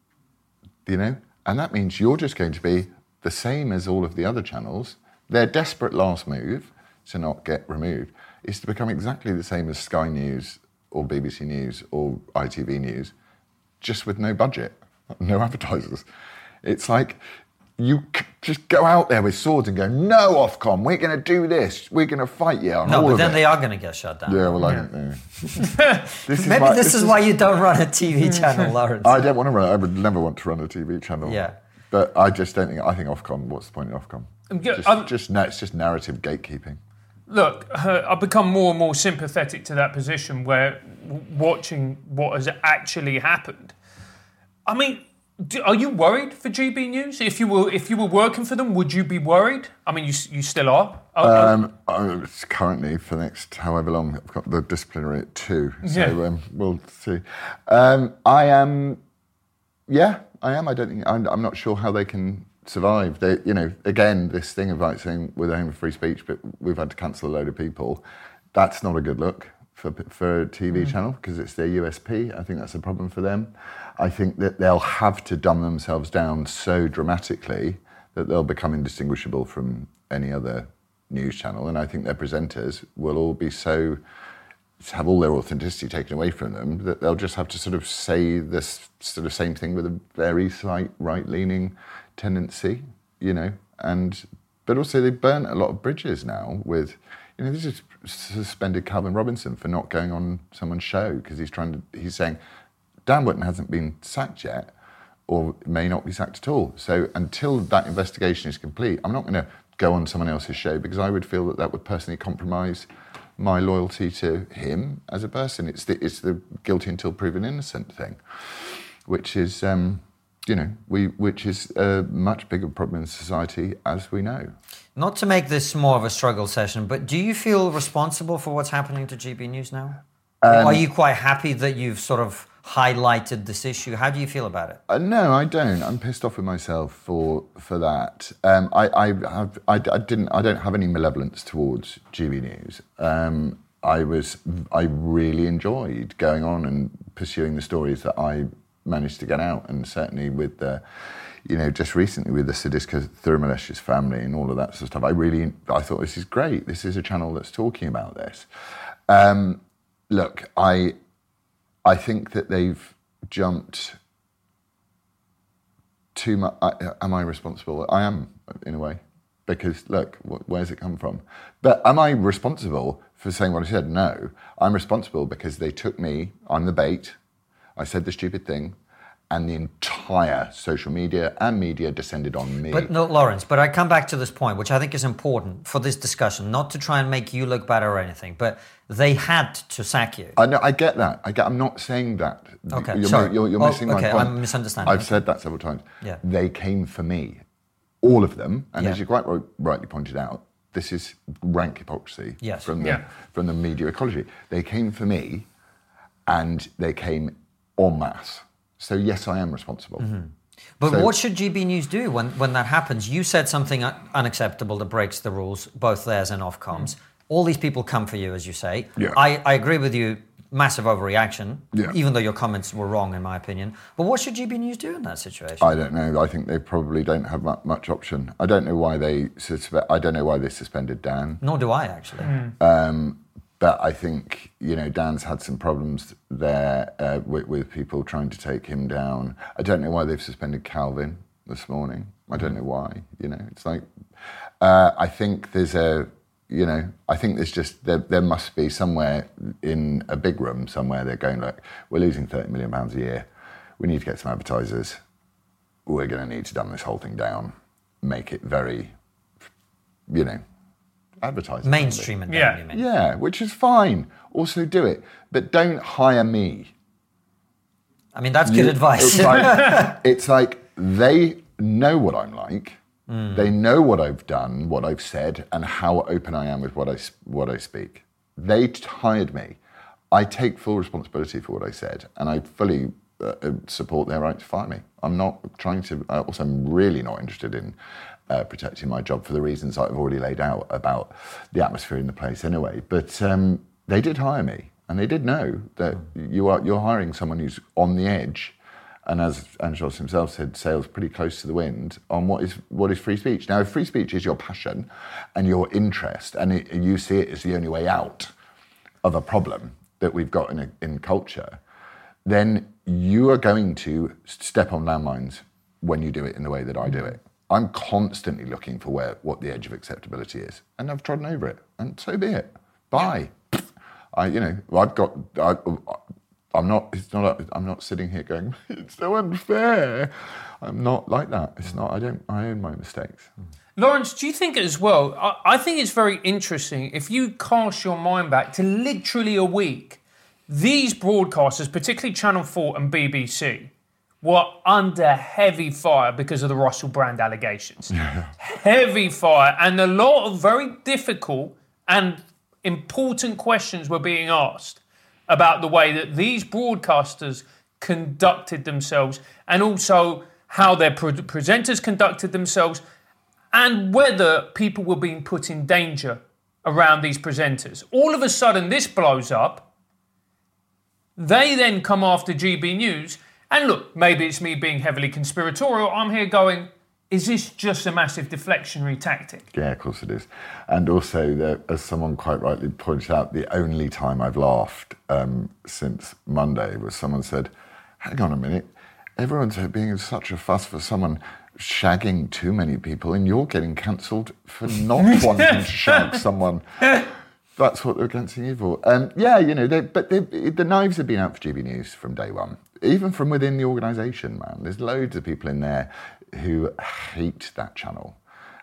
you know? And that means you're just going to be the same as all of the other channels. Their desperate last move to not get removed is to become exactly the same as Sky News or B B C News or I T V News, just with no budget, no advertisers. It's like you c- just go out there with swords and go, no, Ofcom, we're going to do this, we're going to fight you on no, all but of then it. they are going to get shut down. Yeah, well, I yeah. don't know. this Maybe my, this, this is, is why you don't run a T V channel, Lawrence. I don't want to run I would never want to run a T V channel. Yeah. But I just don't think, I think Ofcom, what's the point of Ofcom? Just, um, just, no, it's just narrative gatekeeping. Look, uh, I've become more and more sympathetic to that position where w- watching what has actually happened. I mean, do, are you worried for G B News? If you were if you were working for them, would you be worried? I mean, you you still are? Um, um, currently, for the next however long, I've got the disciplinary at two, so yeah. um, we'll see. Um, I am, yeah, I am. I don't think, I'm, I'm not sure how they can survive. They, you know, again, this thing of like saying we're the home of free speech, but we've had to cancel a load of people. That's not a good look for for a T V mm. channel because it's their U S P. I think that's a problem for them. I think that they'll have to dumb themselves down so dramatically that they'll become indistinguishable from any other news channel. And I think their presenters will all be so have all their authenticity taken away from them that they'll just have to sort of say this sort of same thing with a very slight right-leaning tendency, you know, and but also they burnt a lot of bridges now with, you know, this is suspended Calvin Robinson for not going on someone's show because he's trying to, he's saying Dan Wootton hasn't been sacked yet or may not be sacked at all. So until that investigation is complete, I'm not going to go on someone else's show, because I would feel that that would personally compromise my loyalty to him as a person. It's the, it's the guilty until proven innocent thing, which is, um, you know, we which is a much bigger problem in society, as we know. Not to make this more of a struggle session, but do you feel responsible for what's happening to G B News now? Um, Are you quite happy that you've sort of highlighted this issue? How do you feel about it? Uh, no, I don't. I'm pissed off with myself for for that. Um, I I, have, I I didn't. I don't have any malevolence towards G B News. Um, I was. I really enjoyed going on and pursuing the stories that I managed to get out, and certainly with the, you know, just recently with the Sadistka Thirumalesh family and all of that sort of stuff. I really. I thought this is great. This is a channel that's talking about this. Um, look, I. I think that they've jumped too much. Am I responsible? I am, in a way, because, look, wh- where's it come from? But am I responsible for saying what I said? No. I'm responsible because they took me, I'm the bait, I said the stupid thing, and the entire social media and media descended on me. But no, Lawrence, but I come back to this point, which I think is important for this discussion, not to try and make you look better or anything, but they had to sack you. I know, I get that. I get, I'm not saying that. Okay, you're, sorry. You're, you're oh, missing okay, my point. I'm misunderstanding. I've okay. said that several times. Yeah. They came for me. All of them. And yeah. as you quite rightly pointed out, this is rank hypocrisy yes. from, the, yeah. from the media ecology. They came for me, and they came en masse. So yes, I am responsible. Mm-hmm. But so, what should G B News do when, when that happens? You said something unacceptable that breaks the rules, both theirs and Ofcom's. Mm. All these people come for you, as you say. Yeah. I, I agree with you, massive overreaction, yeah. even though your comments were wrong, in my opinion. But what should G B News do in that situation? I don't know. I think they probably don't have much option. I don't know why they suspe- I don't know why they suspended Dan. Nor do I, actually. Mm. Um, But I think, you know, Dan's had some problems there uh, with, with people trying to take him down. I don't know why they've suspended Calvin this morning. I don't know why, you know. It's like, uh, I think there's a, you know, I think there's just, there, there must be somewhere in a big room somewhere they're going, look, we're losing thirty million pounds a year. We need to get some advertisers. We're going to need to dumb this whole thing down, make it very, you know, advertising. Mainstream and yeah. you mean. Yeah, which is fine. Also do it. But don't hire me. I mean, that's good you, advice. It's like, it's like they know what I'm like. Mm. They know what I've done, what I've said, and how open I am with what I, what I speak. They hired me. I take full responsibility for what I said, and I fully uh, support their right to fire me. I'm not trying to... Uh, also, I'm really not interested in Uh, protecting my job for the reasons I've already laid out about the atmosphere in the place anyway. But um, they did hire me, and they did know that you are, you're hiring someone who's on the edge, and as Angelos himself said, sails pretty close to the wind on what is what is free speech. Now, if free speech is your passion and your interest, and it, you see it as the only way out of a problem that we've got in, a, in culture, then you are going to step on landmines when you do it in the way that I do it. I'm constantly looking for where what the edge of acceptability is, and I've trodden over it, and so be it. Bye. I, you know, I've got. I, I'm not. It's not. I'm not sitting here going, it's so unfair. I'm not like that. It's not. I don't. I own my mistakes. Lawrence, do you think as well? I, I think it's very interesting if you cast your mind back to literally a week. These broadcasters, particularly Channel four and B B C, were under heavy fire because of the Russell Brand allegations. Heavy fire, and a lot of very difficult and important questions were being asked about the way that these broadcasters conducted themselves, and also how their pre- presenters conducted themselves, and whether people were being put in danger around these presenters. All of a sudden, this blows up. They then come after G B News. And look, maybe it's me being heavily conspiratorial. I'm here going, is this just a massive deflectionary tactic? Yeah, of course it is. And also, the, as someone quite rightly pointed out, the only time I've laughed um, since Monday was someone said, hang on a minute, everyone's being in such a fuss for someone shagging too many people, and you're getting cancelled for not wanting to shag someone. That's what they're cancelling you for. Um, yeah, you know, they, but they, the knives have been out for G B News from day one. Even from within the organisation, man. There's loads of people in there who hate that channel.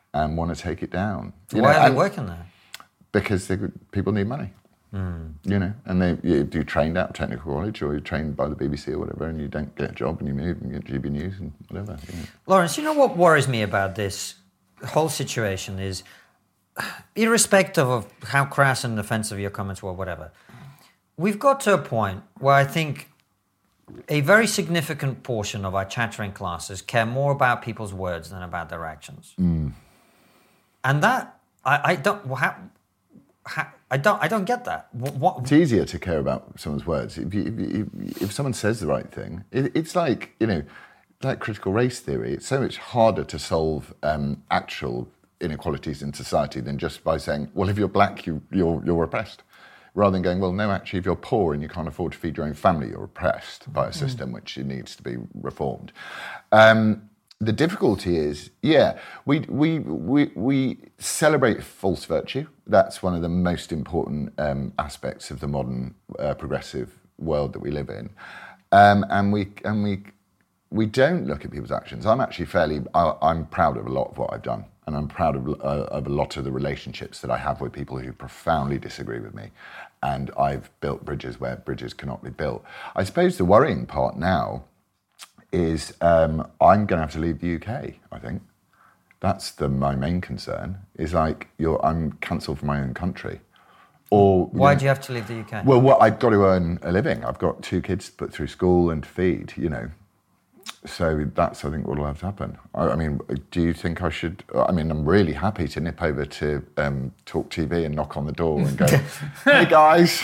and want to take it down. You Why know, are they and- working there? Because they, people need money. Mm. You know, and they you do trained out of technical college, or you're trained by the B B C or whatever, and you don't get a job, and you move and get G B News and whatever. You know. Lawrence, you know what worries me about this whole situation is, irrespective of how crass and offensive your comments were, whatever, we've got to a point where I think a very significant portion of our chattering classes care more about people's words than about their actions. Mm. And that, I, I don't... How, how, I don't. I don't get that. What, what? It's easier to care about someone's words. If, you, if, you, if someone says the right thing, it, it's like you know, like critical race theory. It's so much harder to solve um, actual inequalities in society than just by saying, "Well, if you're black, you, you're you're oppressed," rather than going, "Well, no, actually, if you're poor and you can't afford to feed your own family, you're oppressed by a system which needs to be reformed." Um, The difficulty is, yeah, we we we we celebrate false virtue. That's one of the most important um, aspects of the modern uh, progressive world that we live in, um, and we and we we don't look at people's actions. I'm actually fairly. I, I'm proud of a lot of what I've done, and I'm proud of uh, of a lot of the relationships that I have with people who profoundly disagree with me, and I've built bridges where bridges cannot be built. I suppose the worrying part now is um, I'm going to have to leave the U K, I think. That's the, my main concern, is like, you're, I'm cancelled from my own country. Or Why you know, do you have to leave the U K? Well, well, I've got to earn a living. I've got two kids to put through school and to feed, you know. So that's, I think, what will have to happen. I, I mean, do you think I should... I mean, I'm really happy to nip over to um, Talk T V and knock on the door and go, "Hey, guys...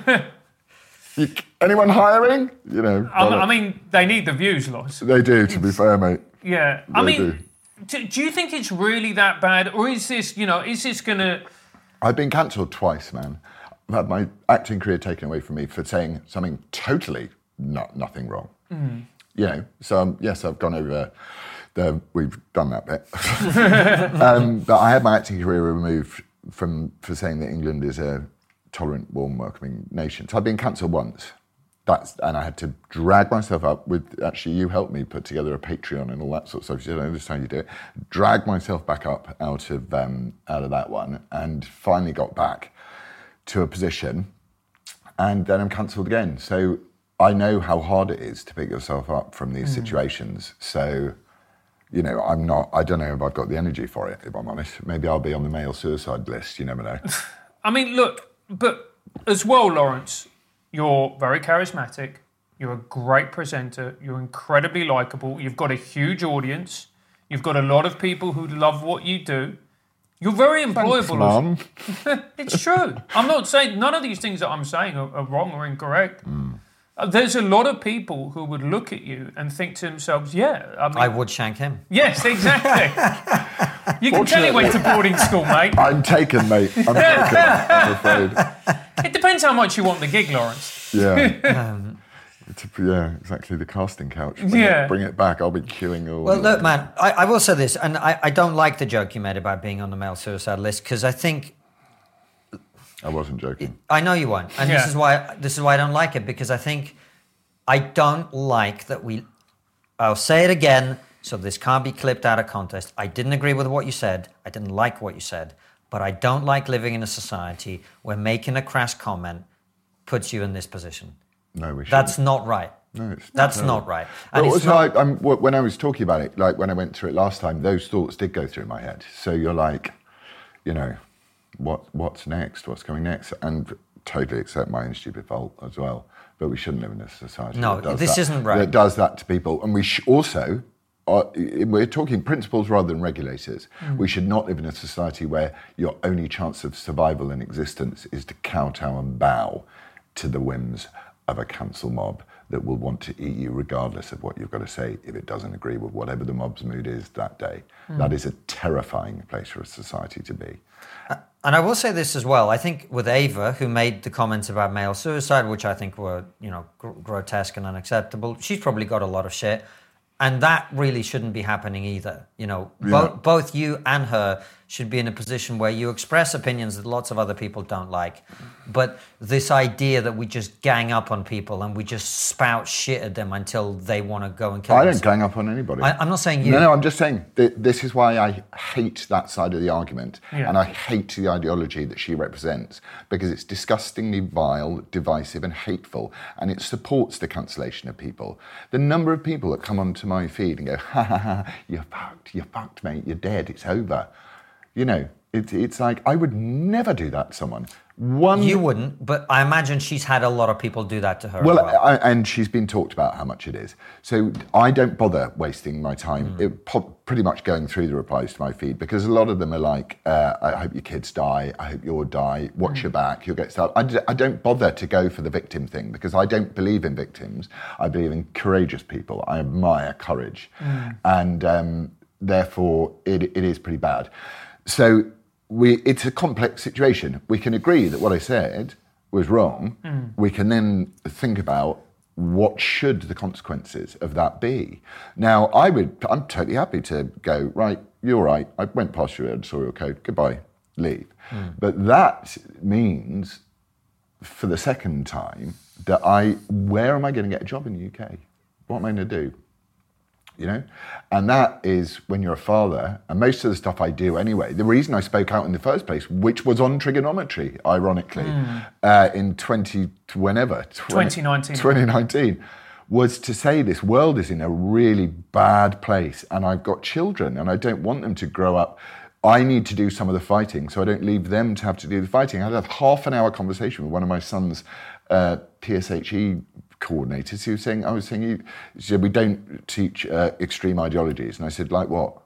You, anyone hiring?" You know. I, I mean, they need the views, Loz. They do, to be fair, mate. Yeah. I They mean, do. do you think it's really that bad? Or is this, you know, is this going to... I've been cancelled twice, man. I've had my acting career taken away from me for saying something totally not, nothing wrong. Mm. You know, so um, yes, I've gone over the... We've done that bit. um, but I had my acting career removed from for saying that England is a tolerant, warm, welcoming nation. So I've been cancelled once. That's, and I had to drag myself up with, actually, you helped me put together a Patreon and all that sort of stuff. You said, "Oh, this is how you do it." Drag myself back up out of um, out of that one, and finally got back to a position, and then I'm cancelled again. So I know how hard it is to pick yourself up from these Mm. situations. So, you know, I'm not, I don't know if I've got the energy for it, if I'm honest. Maybe I'll be on the male suicide list, you never know. I mean, look, but as well, Lawrence, you're very charismatic. You're a great presenter. You're incredibly likeable. You've got a huge audience. You've got a lot of people who love what you do. You're very employable. Thanks, Mum. It's true. I'm not saying, none of these things that I'm saying are, are wrong or incorrect. Mm. Uh, there's a lot of people who would look at you and think to themselves, yeah, I mean... I would shank him. Yes, exactly. You can tell he went to boarding school, mate. I'm taken, mate. I'm taken, I'm afraid. It depends how much you want the gig, Lawrence. Yeah. Um, It's a, yeah, exactly, the casting couch. Bring, Yeah. it, bring it back, I'll be queuing all... Well, look, man, I, I will say this, and I, I don't like the joke you made about being on the male suicide list, because I think... I wasn't joking. I know you won't, and Yeah. this is why this is why I don't like it, because I think I don't like that we... I'll say it again, so this can't be clipped out of context. I didn't agree with what you said. I didn't like what you said. But I don't like living in a society where making a crass comment puts you in this position. No, we shouldn't. That's not right. No, it's That's no. not right. But And it's also, not- I, I'm, wh- when I was talking about it, like when I went through it last time, those thoughts did go through my head. So you're like, you know, what what's next? What's coming next? And totally accept my own stupid fault as well. But we shouldn't live in a society No, that does this that, isn't right. that does that to people. And we sh- also, uh, we're talking principles rather than regulators. Mm. We should not live in a society where your only chance of survival and existence is to kowtow and bow to the whims of a cancel mob that will want to eat you regardless of what you've got to say if it doesn't agree with whatever the mob's mood is that day. Mm. That is a terrifying place for a society to be. And I will say this as well. I think with Ava, who made the comments about male suicide, which I think were, you know, gr- grotesque and unacceptable, she's probably got a lot of shit. And that really shouldn't be happening either. You know, Yeah. both both you and her should be in a position where you express opinions that lots of other people don't like. But this idea that we just gang up on people and we just spout shit at them until they want to go and kill I themselves. don't gang up on anybody. I, I'm not saying you. No, no, I'm just saying th- this is why I hate that side of the argument. Yeah. And I hate the ideology that she represents because it's disgustingly vile, divisive and hateful. And it supports the cancellation of people. The number of people that come onto my feed and go, ha ha ha, you're fucked, you're fucked, mate, you're dead, it's over. You know, it, it's like, I would never do that to someone. One, you wouldn't, but I imagine she's had a lot of people do that to her. Well, as well. I, and she's been talked about how much it is. So I don't bother wasting my time Mm. it, po- pretty much going through the replies to my feed because a lot of them are like, uh, I hope your kids die, I hope you'll die, watch Mm. your back, you'll get started. I, d- I don't bother to go for the victim thing because I don't believe in victims. I believe in courageous people. I admire courage. Mm. And um, therefore, it, it is pretty bad. So we, it's a complex situation. We can agree that what I said was wrong. Mm. We can then think about what should the consequences of that be. Now, I would, I'm totally happy to go, right, you're right, I went past your editorial code, goodbye, leave. Mm. But that means, for the second time, that I, where am I going to get a job in the U K? What am I going to do? You know, and that is when you're a father, and most of the stuff I do anyway. The reason I spoke out in the first place, which was on trigonometry, ironically, Mm. uh, in twenty whenever twenty nineteen, twenty nineteen, was to say this world is in a really bad place, and I've got children, and I don't want them to grow up. I need to do some of the fighting, so I don't leave them to have to do the fighting. I had a half an hour conversation with one of my son's uh, P S H E coordinators. He was saying, I was saying, you, he said, we don't teach uh, extreme ideologies. And I said, like what?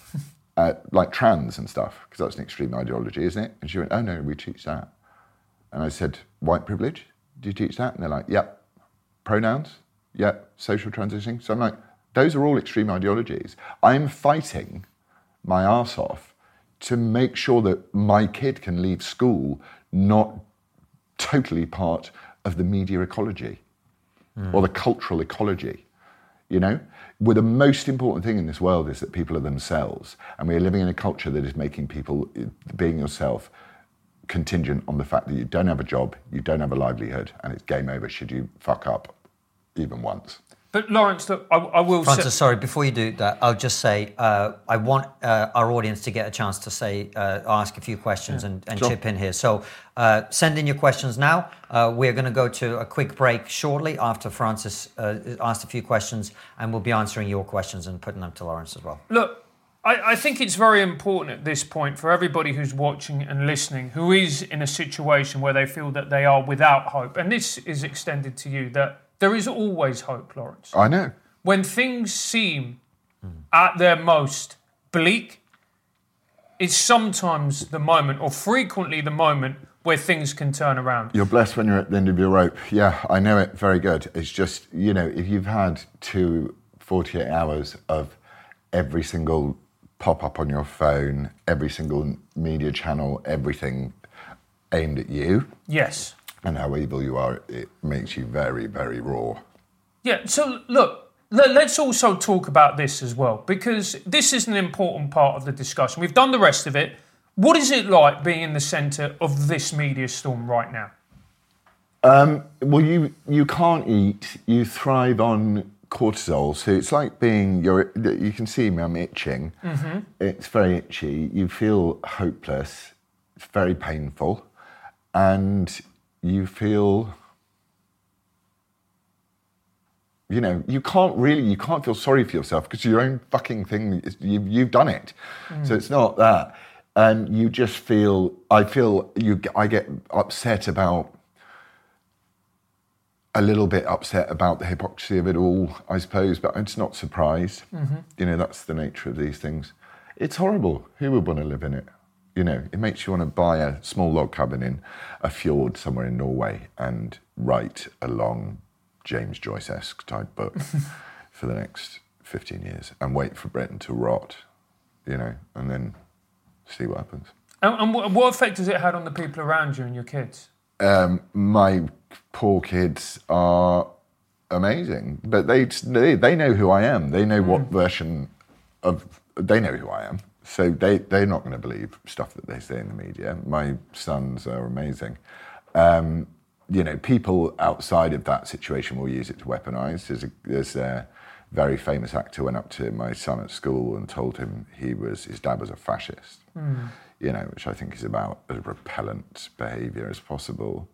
uh, like trans and stuff, because that's an extreme ideology, isn't it? And she went, oh no, we teach that. And I said, white privilege? Do you teach that? And they're like, yep. Pronouns? Yep. Social transitioning? So I'm like, those are all extreme ideologies. I'm fighting my arse off to make sure that my kid can leave school not totally part of the media ecology. Mm. Or the cultural ecology, you know? Well, the most important thing in this world is that people are themselves. And we are living in a culture that is making people, being yourself, contingent on the fact that you don't have a job, you don't have a livelihood, and it's game over should you fuck up even once. But Lawrence, look, I, I will Francis, say... sorry, before you do that, I'll just say uh, I want uh, our audience to get a chance to say, uh, ask a few questions Yeah. and, and Sure. chip in here. So uh, send in your questions now. Uh, we're going to go to a quick break shortly after Francis uh, asked a few questions, and we'll be answering your questions and putting them to Lawrence as well. Look, I, I think it's very important at this point for everybody who's watching and listening, who is in a situation where they feel that they are without hope, and this is extended to you, that there is always hope, Lawrence. I know. When things seem at their most bleak, it's sometimes the moment, or frequently the moment, where things can turn around. You're blessed when you're at the end of your rope. Yeah, I know it very good. It's just, you know, if you've had two forty-eight hours of every single pop-up on your phone, every single media channel, everything aimed at you. Yes. And how evil you are, it makes you very, very raw. Yeah, so look, le- let's also talk about this as well, because this is an important part of the discussion. We've done the rest of it. What is it like being in the centre of this media storm right now? Um, well, you you can't eat. You thrive on cortisol, so it's like being. You're, you can see me. I'm itching. Mhm. It's very itchy. You feel hopeless. It's very painful, and you feel. You know, you can't really. You can't feel sorry for yourself because your own fucking thing. You've you've done it, Mm. so it's not that. And you just feel. I feel you. I get upset about. A little bit upset about the hypocrisy of it all, I suppose, but I'm just not surprised. Mhm. You know, that's the nature of these things. It's horrible. Who would want to live in it? You know, it makes you want to buy a small log cabin in a fjord somewhere in Norway and write a long James Joyce-esque type book for the next fifteen years and wait for Britain to rot, you know, and then see what happens. And, and what, what effect has it had on the people around you and your kids? Um, my poor kids are amazing, but they, they they know who I am. They know what version of they know who I am. So they, they're not going to believe stuff that they say in the media. My sons are amazing. Um, you know, people outside of that situation will use it to weaponize. There's a, there's a very famous actor went up to my son at school and told him he was his dad was a fascist. Mm. You know, which I think is about as repellent behaviour as possible.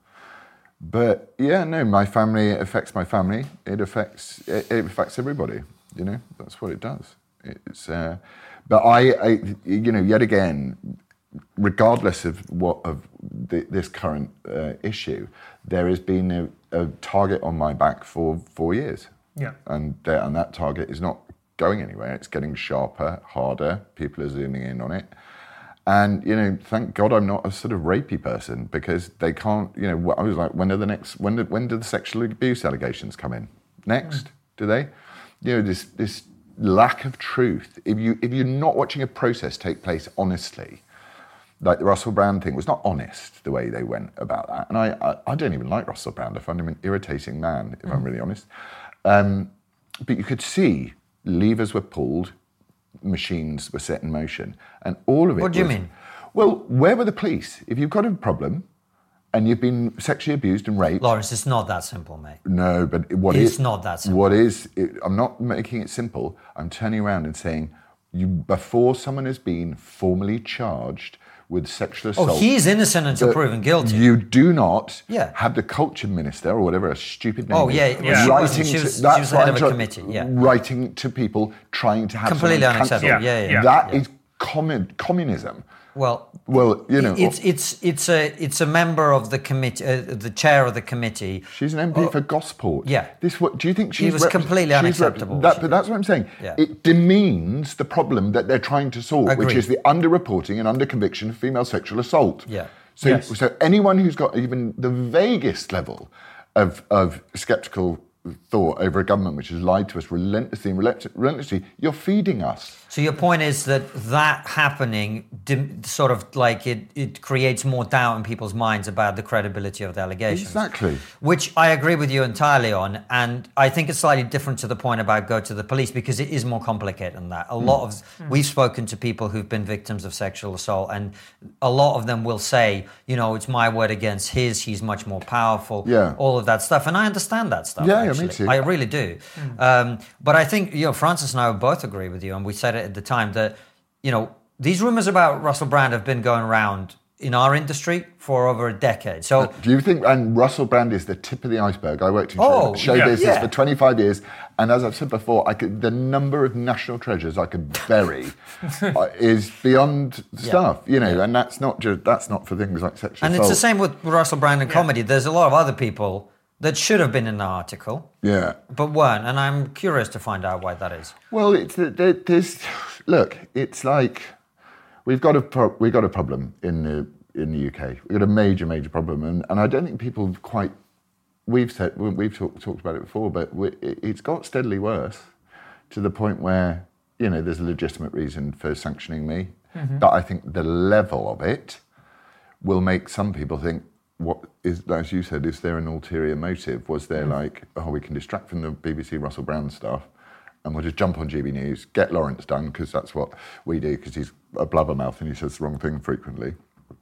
But yeah, no, my family, it affects my family. It affects it, it affects everybody. You know, that's what it does. It's, uh, but I, I, you know, yet again, regardless of what of the, this current uh, issue, there has been a, a target on my back for four years. Yeah, and uh, and that target is not going anywhere. It's getting sharper, harder. People are zooming in on it. And, you know, thank God I'm not a sort of rapey person, because they can't, you know, I was like, when are the next, when do, when do the sexual abuse allegations come in? Next, mm. do they? You know, this this lack of truth. If, you, if you're not watching a process take place honestly, like the Russell Brand thing was not honest, the way they went about that. And I, I, I don't even like Russell Brand. I find him an irritating man, if mm. I'm really honest. Um, but you could see levers were pulled, machines were set in motion, and all of it. What do you was, mean? Well, where were the police? If you've got a problem and you've been sexually abused and raped, Lawrence, it's not that simple, mate. No, but what it's is not that simple. What is? It, I'm not making it simple. I'm turning around and saying, you before someone has been formally charged with sexual assault. Oh, he's innocent until proven guilty. You do not yeah. have the culture minister or whatever, a stupid name. Oh, yeah. Is, yeah. Writing she was, to, that's she was the head of a to, committee. Yeah. Writing to people trying to have completely unacceptable. Yeah. Yeah, yeah, that yeah. is commun, communism. Well, well, you know, it's it's it's a it's a member of the committee, uh, the chair of the committee. She's an M P oh, for Gosport. Yeah. This what do you think she's? It was rep- completely unacceptable. Rep- that, but that's what I'm saying. Yeah. It demeans the problem that they're trying to solve, Agreed. which is the underreporting and underconviction of female sexual assault. Yeah. So, yes. so anyone who's got even the vaguest level of of sceptical thought over a government which has lied to us relentlessly and relentlessly, you're feeding us. So your point is that that happening dim, sort of like it, it creates more doubt in people's minds about the credibility of the allegations. Exactly. Which I agree with you entirely on. And I think it's slightly different to the point about go to the police, because it is more complicated than that. A mm. lot of, mm. we've spoken to people who've been victims of sexual assault, and a lot of them will say, you know, it's my word against his, he's much more powerful, yeah. all of that stuff. And I understand that stuff, yeah, actually. Yeah, me too. I really do. Mm. Um, but I think, you know, Francis and I both agree with you, and we said it at the time, that, you know, these rumours about Russell Brand have been going around in our industry for over a decade. So, do you think? And Russell Brand is the tip of the iceberg. I worked in oh, show yeah, business yeah. for twenty-five years, and as I've said before, I could the number of national treasures I could bury uh, is beyond stuff. Yeah. You know, yeah. and that's not just that's not for things like sexual and assault. It's the same with Russell Brand and yeah. comedy. There's a lot of other people that should have been in the article, yeah, but weren't, and I'm curious to find out why that is. Well, it's there's look, it's like we've got a pro- we've got a problem in the in the U K. We've got a major, major problem, and, and I don't think people quite. We've said we've talk, talked about it before, but we, it's got steadily worse to the point where, you know, there's a legitimate reason for sanctioning me, mm-hmm. but I think the level of it will make some people think, what is, as you said, is there an ulterior motive? Was there mm. like, oh, we can distract from the B B C Russell Brand stuff and we'll just jump on G B News, get Lawrence done, because that's what we do, because he's a blabbermouth and he says the wrong thing frequently.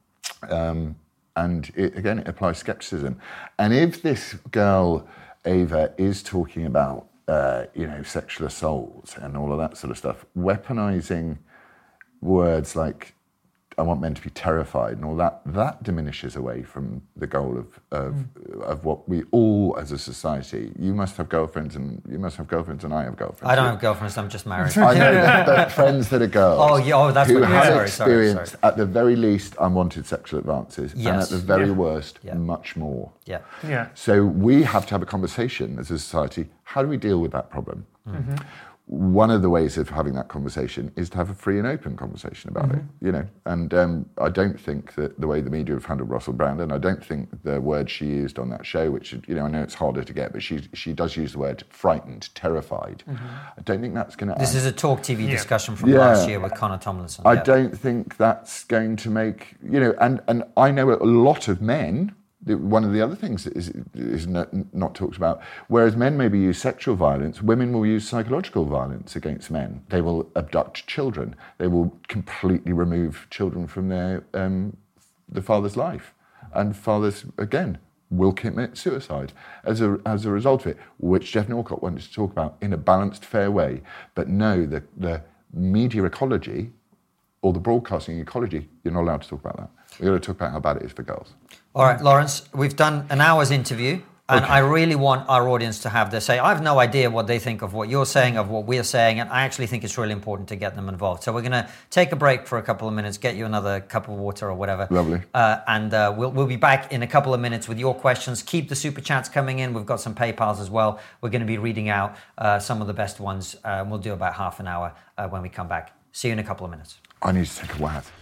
Um, and it, again, it applies scepticism. And if this girl, Ava, is talking about, uh, you know, sexual assault and all of that sort of stuff, weaponising words like, I want men to be terrified and all that, that diminishes away from the goal of of, mm. of what we all as a society, you must have girlfriends and you must have girlfriends and I have girlfriends. I don't have girlfriends, I'm just married. I know, but friends that are girls. Oh, yeah, oh that's who what have sorry, experienced, sorry, sorry. at the very least, unwanted sexual advances, yes. and at the very yeah. worst, yeah. much more. Yeah. Yeah. So we have to have a conversation as a society. How do we deal with that problem? Mm-hmm. One of the ways of having that conversation is to have a free and open conversation about mm-hmm. it, you know. And um, I don't think that the way the media have handled Russell Brand, and I don't think the word she used on that show, which, you know, I know it's harder to get, but she she does use the word frightened, terrified. Mm-hmm. I don't think that's going to... This is a Talk T V yeah. discussion from yeah. last year with Connor Tomlinson. I yeah. don't think that's going to make, you know, and, and I know a lot of men one of the other things that is, is not, not talked about, whereas men maybe use sexual violence, women will use psychological violence against men. They will abduct children. They will completely remove children from their um, the father's life. And fathers, again, will commit suicide as a as a result of it, which Geoff Norcott wanted to talk about in a balanced, fair way. But no, the, the media ecology or the broadcasting ecology, you're not allowed to talk about that. We've got to talk about how bad it is for girls. All right, Lawrence, we've done an hour's interview, and okay. I really want our audience to have their say. I have no idea what they think of what you're saying, of what we're saying, and I actually think it's really important to get them involved. So we're going to take a break for a couple of minutes, get you another cup of water or whatever. Lovely. Uh, and uh, we'll, we'll be back in a couple of minutes with your questions. Keep the super chats coming in. We've got some PayPals as well. We're going to be reading out uh, some of the best ones. Uh, we'll do about half an hour uh, when we come back. See you in a couple of minutes. I need to take a whack.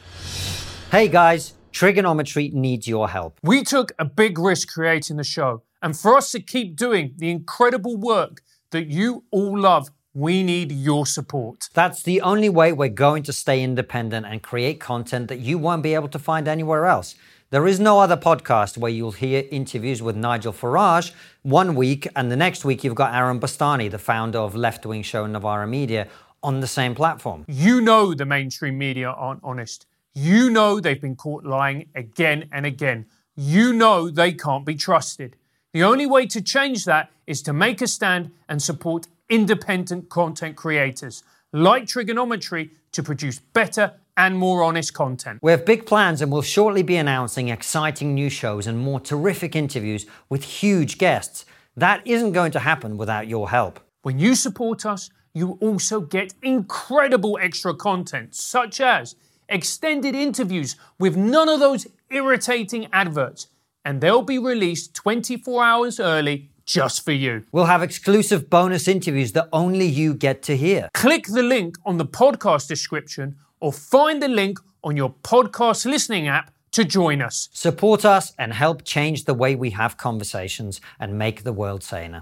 Hey guys, Trigonometry needs your help. We took a big risk creating the show, and for us to keep doing the incredible work that you all love, we need your support. That's the only way we're going to stay independent and create content that you won't be able to find anywhere else. There is no other podcast where you'll hear interviews with Nigel Farage one week, and the next week you've got Aaron Bastani, the founder of left-wing show Novara Media, on the same platform. You know the mainstream media aren't honest. You know they've been caught lying again and again. You know they can't be trusted. The only way to change that is to make a stand and support independent content creators like Trigonometry to produce better and more honest content. We have big plans, and we'll shortly be announcing exciting new shows and more terrific interviews with huge guests. That isn't going to happen without your help. When you support us, you also get incredible extra content, such as extended interviews with none of those irritating adverts, and they'll be released twenty-four hours early just for you. We'll have exclusive bonus interviews that only you get to hear. Click the link on the podcast description or find the link on your podcast listening app to join us. Support us and help change the way we have conversations and make the world saner.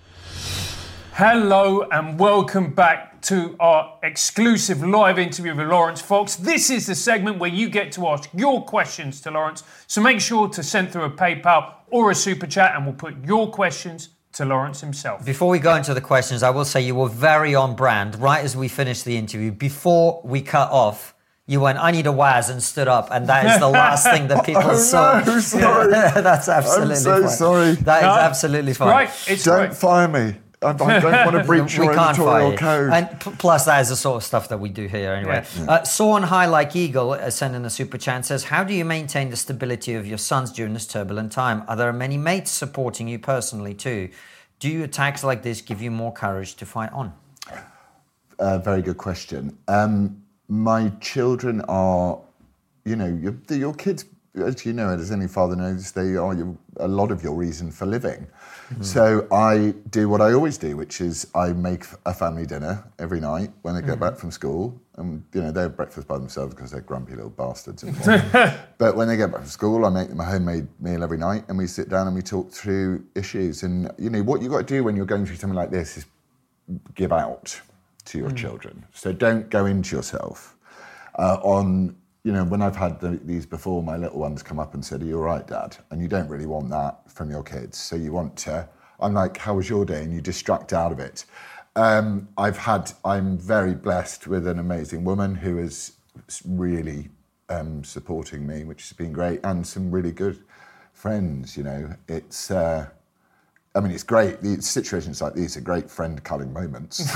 Hello and welcome back to our exclusive live interview with Laurence Fox. This is the segment where you get to ask your questions to Laurence. So make sure to send through a PayPal or a super chat and we'll put your questions to Laurence himself. Before we go into the questions, I will say you were very on brand. Right as we finished the interview, before we cut off, you went, I need a Waz, and stood up, and that is the last thing that people oh, saw. No, sorry. That's absolutely I'm so fine. sorry. That no, is absolutely fine. Right, it's Don't right. fire me. I, I don't want to breach your editorial code. And p- plus, that is the sort of stuff that we do here anyway. Yeah. Uh, Soar on High Like Eagle uh, sent in a super chat, says, how do you maintain the stability of your sons during this turbulent time? Are there many mates supporting you personally too? Do you attacks like this give you more courage to fight on? Uh, very good question. Um, my children are, you know, your, your kids, as you know, as any father knows, they are your, a lot of your reason for living. Mm-hmm. So I do what I always do, which is I make a family dinner every night when they get mm-hmm. back from school. And, you know, they have breakfast by themselves because they're grumpy little bastards. But when they get back from school, I make them a homemade meal every night and we sit down and we talk through issues. And, you know, what you've got to do when you're going through something like this is give out to your mm. children. So don't go into yourself. Uh, on, you know, when I've had the, these before, my little ones come up and said, are you all right, Dad? And you don't really want that from your kids. So you want to, I'm like, how was your day? And you distract out of it. Um, I've had, I'm very blessed with an amazing woman who is really um, supporting me, which has been great, and some really good friends, you know. It's, uh, I mean, it's great. The situations like these are great friend-culling moments.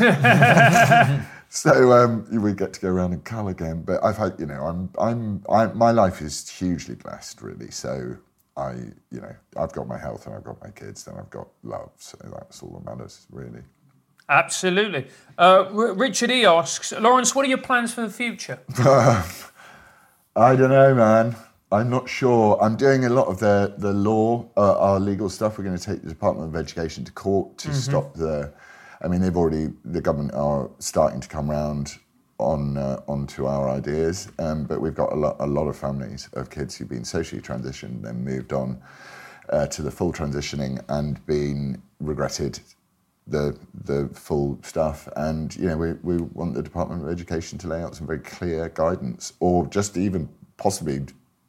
So um, we get to go around and cull again. But I've had, you know, I'm, I'm, I, my life is hugely blessed, really. So I, you know, I've got my health and I've got my kids and I've got love. So that's all that matters, really. Absolutely. Uh, R- Richard E asks, Laurence, what are your plans for the future? I don't know, man. I'm not sure. I'm doing a lot of the, the law, uh, our legal stuff. We're going to take the Department of Education to court to mm-hmm. stop the... I mean, they've already... The government are starting to come round on uh, onto our ideas, um, but we've got a lot, a lot of families of kids who've been socially transitioned, then moved on uh, to the full transitioning and been regretted the the full stuff. And, you know, we, we want the Department of Education to lay out some very clear guidance, or just even possibly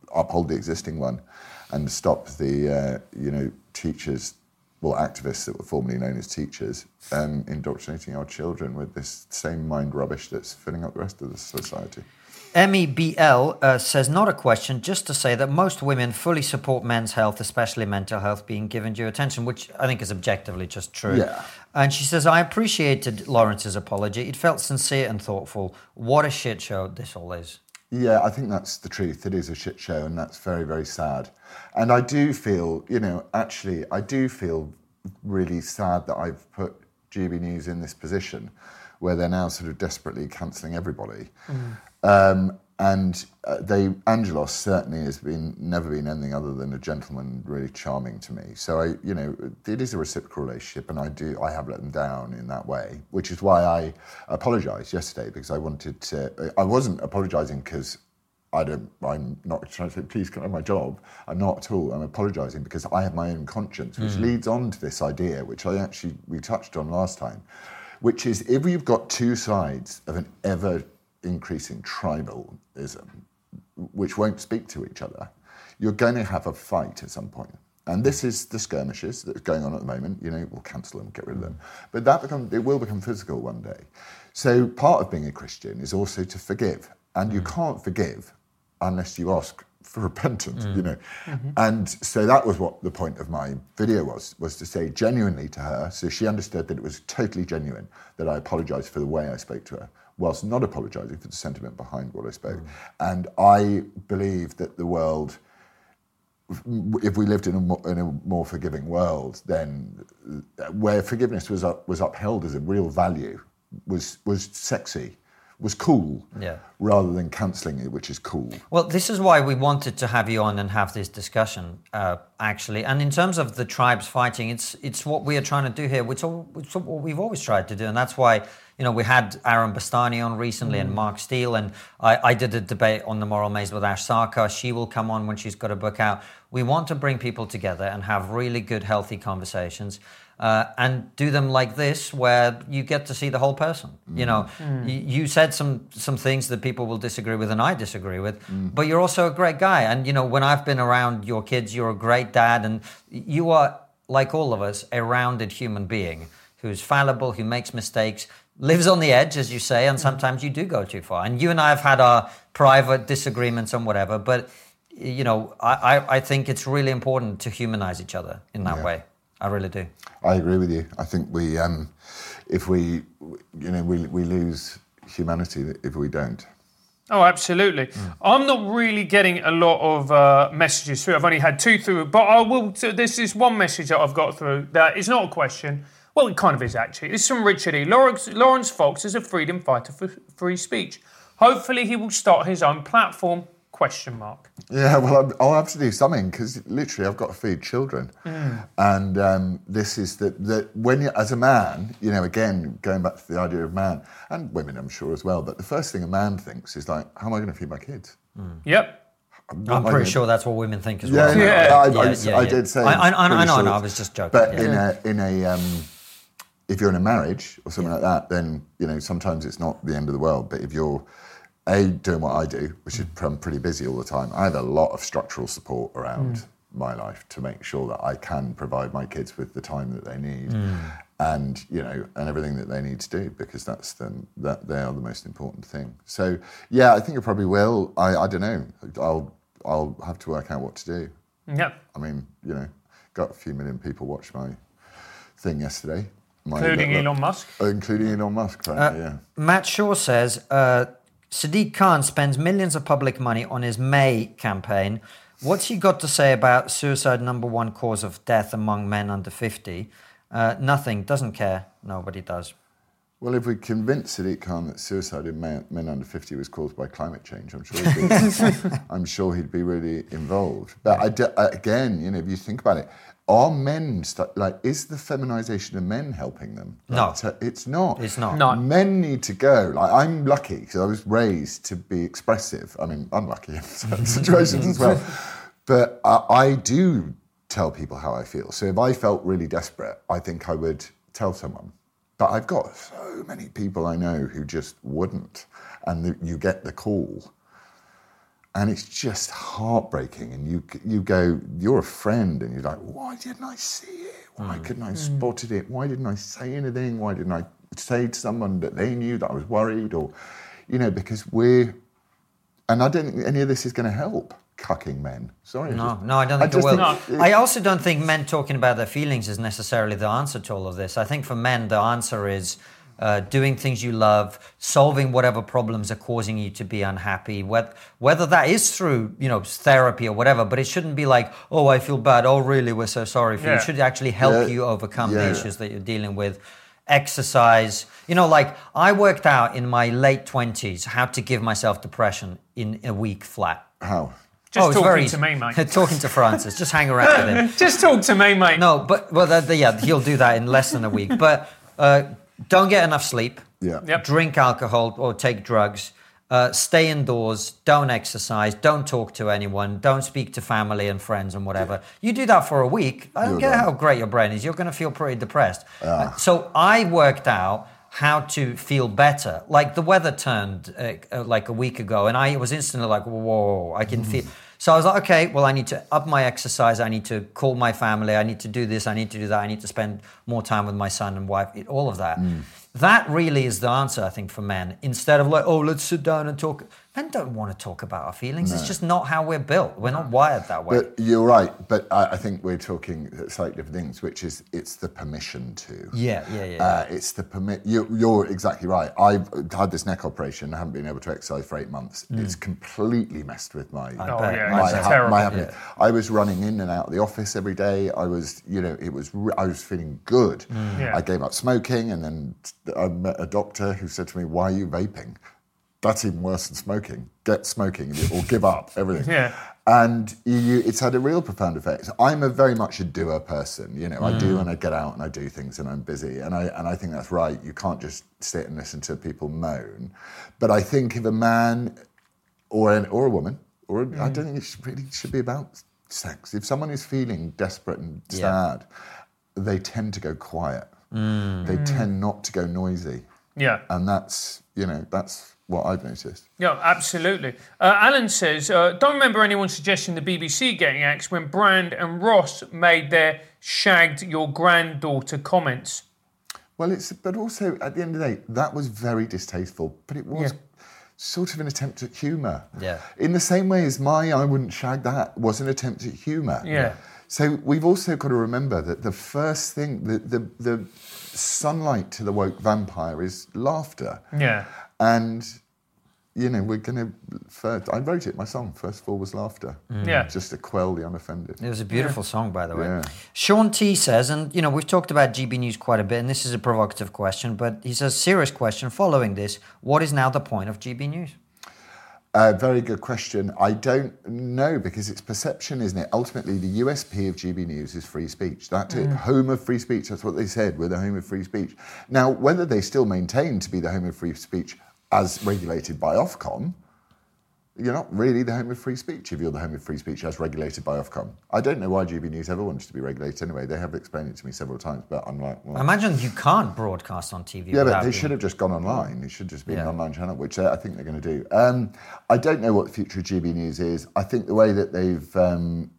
uphold the existing one and stop the, uh, you know, teachers, well, activists that were formerly known as teachers, um, indoctrinating our children with this same mind rubbish that's filling up the rest of the society. M E B L uh, says, not a question, just to say that most women fully support men's health, especially mental health, being given due attention, which I think is objectively just true. Yeah. And she says, I appreciated Lawrence's apology. It felt sincere and thoughtful. What a shit show this all is. Yeah, I think that's the truth. It is a shit show, and that's very, very sad. And I do feel, you know, actually, I do feel really sad that I've put G B News in this position where they're now sort of desperately cancelling everybody. Mm. Um, and uh, they, Angelos certainly has been never been anything other than a gentleman, really charming to me. So I, you know, it is a reciprocal relationship, and I do, I have let them down in that way, which is why I apologised yesterday, because I wanted to. I wasn't apologising because I don't. I'm not trying to say, please, can I have my job? I'm not at all. I'm apologising because I have my own conscience, which mm. leads on to this idea, which I actually we touched on last time, which is if you've got two sides of an ever increasing tribalism, which won't speak to each other, you're going to have a fight at some point. And this is the skirmishes that are going on at the moment. You know, we'll cancel them, get rid of them. But that become, it will become physical one day. So part of being a Christian is also to forgive. And you can't forgive unless you ask for repentance, mm. you know. Mm-hmm. And so that was what the point of my video was, was to say genuinely to her, so she understood that it was totally genuine, that I apologised for the way I spoke to her, whilst not apologising for the sentiment behind what I spoke. Mm. And I believe that the world, if we lived in a more, in a more forgiving world, then where forgiveness was up, was upheld as a real value, was was sexy, was cool, yeah. rather than cancelling it, which is cool. Well, this is why we wanted to have you on and have this discussion, uh, actually. And in terms of the tribes fighting, it's it's what we are trying to do here, which is what we've always tried to do. And that's why, you know, we had Aaron Bastani on recently mm. and Mark Steele, and I, I did a debate on the Moral Maze with Ash Sarkar. She will come on when she's got a book out. We want to bring people together and have really good, healthy conversations. Uh, and do them like this, where you get to see the whole person. Mm. You know, mm. y- you said some some things that people will disagree with, and I disagree with. Mm. But you're also a great guy, and you know, when I've been around your kids, you're a great dad, and you are, like all of us, a rounded human being who's fallible, who makes mistakes, lives on the edge, as you say, and sometimes you do go too far. And you and I have had our private disagreements and whatever, but you know, I I, I think it's really important to humanize each other in that yeah. way. I really do. I agree with you. I think we, um, if we, you know, we we lose humanity if we don't. Oh, absolutely. Mm. I'm not really getting a lot of uh, messages through. I've only had two through, but I will. So this is one message that I've got through that is not a question. Well, it kind of is actually. It's from Richard E. Lawrence, Lawrence Fox is a freedom fighter for free speech. Hopefully, he will start his own platform. Question mark. Yeah, well, I'll have to do something because literally I've got to feed children, mm. and um, this is that that when you, as a man, you know, again going back to the idea of man and women, I'm sure as well. But the first thing a man thinks is like, how am I going to feed my kids? Mm. Yep. What I'm pretty gonna... sure that's what women think as yeah, well. Yeah, yeah, I, yeah, I, yeah, I, yeah. I did say. I, I, I, I know, sure. no, I was just joking. But yeah. in a in a um, if you're in a marriage or something yeah. like that, then you know sometimes it's not the end of the world. But if you're A, doing what I do, which is I'm pretty busy all the time. I have a lot of structural support around mm. my life to make sure that I can provide my kids with the time that they need, mm. and you know, and everything that they need to do, because that's the that they are the most important thing. So yeah, I think I probably will. I, I don't know. I'll I'll have to work out what to do. Yeah. I mean, you know, got a few million people watch my thing yesterday, my, including that, that, Elon Musk. Including Elon Musk, apparently, uh, yeah. Matt Shaw says. Uh, Sadiq Khan spends millions of public money on his May campaign. What's he got to say about suicide, number one cause of death among men under fifty? Uh, nothing, doesn't care, nobody does. Well, if we convince Sadiq Khan that suicide in men, men under fifty was caused by climate change, I'm sure he'd be, I'm sure he'd be really involved. But I de- I, again, you know, if you think about it, are men, st- like, is the feminisation of men helping them? Like, no. To, it's not. It's not. No. Men need to go. Like, I'm lucky because I was raised to be expressive. I mean, unlucky in certain situations as well. But uh, I do tell people how I feel. So if I felt really desperate, I think I would tell someone. But I've got so many people I know who just wouldn't. And the, you get the call. And it's just heartbreaking. And you you go, you're a friend, and you're like, why didn't I see it? Why mm. couldn't I have mm. spotted it? Why didn't I say anything? Why didn't I say to someone that they knew that I was worried? Or, you know, because we're, and I don't think any of this is going to help cucking men. Sorry. No, just, no, I don't think I it will. Think no. I also don't think men talking about their feelings is necessarily the answer to all of this. I think for men, the answer is uh, doing things you love, solving whatever problems are causing you to be unhappy, whether, whether that is through, you know, therapy or whatever, but it shouldn't be like, oh, I feel bad. Oh, really? We're so sorry for yeah. you. It should actually help yeah. you overcome yeah. the issues that you're dealing with. Exercise. You know, like I worked out in my late twenties how to give myself depression in a week flat. How? Just oh, talking very, to me, mate. Talking to Francis. Just hang around with him. Just talk to me, mate. No, but well, the, the, yeah, he'll do that in less than a week. But uh, don't get enough sleep. Yeah. Yep. Drink alcohol or take drugs. Uh, stay indoors. Don't exercise. Don't talk to anyone. Don't speak to family and friends and whatever. You do that for a week. I don't You're care done. how great your brain is. You're going to feel pretty depressed. Ah. Uh, so I worked out how to feel better. Like the weather turned uh, uh, like a week ago, and I was instantly like, whoa, I can mm. feel. So I was like, okay, well, I need to up my exercise. I need to call my family. I need to do this. I need to do that. I need to spend more time with my son and wife, all of that. Mm. That really is the answer, I think, for men. Instead of like, oh, let's sit down and talk. Men don't want to talk about our feelings. No. It's just not how we're built. We're not wired that way. But you're right. But I, I think we're talking slightly different things, which is it's the permission to. Yeah, yeah, yeah. Uh, it's the permit. You, you're exactly right. I've had this neck operation. I haven't been able to exercise for eight months. Mm. It's completely messed with my. I oh bet. yeah, my, it's ha- terrible. my happiness. Yeah. I was running in and out of the office every day. I was, you know, it was. Re- I was feeling good. Mm. Yeah. I gave up smoking, and then I met a doctor who said to me, "Why are you vaping? That's even worse than smoking. Get smoking or give up everything." Yeah. And you, it's had a real profound effect. I'm a very much a doer person. You know, mm. I do and I get out and I do things and I'm busy. And I and I think that's right. You can't just sit and listen to people moan. But I think if a man or an, or a woman, or a, mm. I don't think it should, really should be about sex. If someone is feeling desperate and sad, yeah. they tend to go quiet. Mm. They mm. tend not to go noisy. Yeah. And that's, you know, that's what I've noticed. Yeah, absolutely. Uh, Alan says, uh, don't remember anyone suggesting the B B C getting axed when Brand and Ross made their shagged your granddaughter comments. Well, it's but also, at the end of the day, that was very distasteful, but it was Yeah. sort of an attempt at humour. Yeah. In the same way as my I wouldn't shag that was an attempt at humour. Yeah. So we've also got to remember that the first thing, the, the, the sunlight to the woke vampire is laughter. Yeah. And, you know, we're going to, first, I wrote it, my song, First Fall was Laughter. Mm. Yeah. Just to quell the unoffended. It was a beautiful yeah. song, by the way. Yeah. Sean T says, and, you know, we've talked about G B News quite a bit, and this is a provocative question, but he says, serious question following this, what is now the point of G B News? Uh, very good question. I don't know, because it's perception, isn't it? Ultimately, the U S P of G B News is free speech. That's Mm. it. Home of free speech. That's what they said. We're the home of free speech. Now, whether they still maintain to be the home of free speech as regulated by Ofcom, you're not really the home of free speech if you're the home of free speech as regulated by Ofcom. I don't know why G B News ever wanted to be regulated anyway. They have explained it to me several times, but I'm like, well... I imagine you can't broadcast on T V. Yeah, but they being... should have just gone online. It should just be yeah. an online channel, which I think they're going to do. Um, I don't know what the future of G B News is. I think the way that they've um,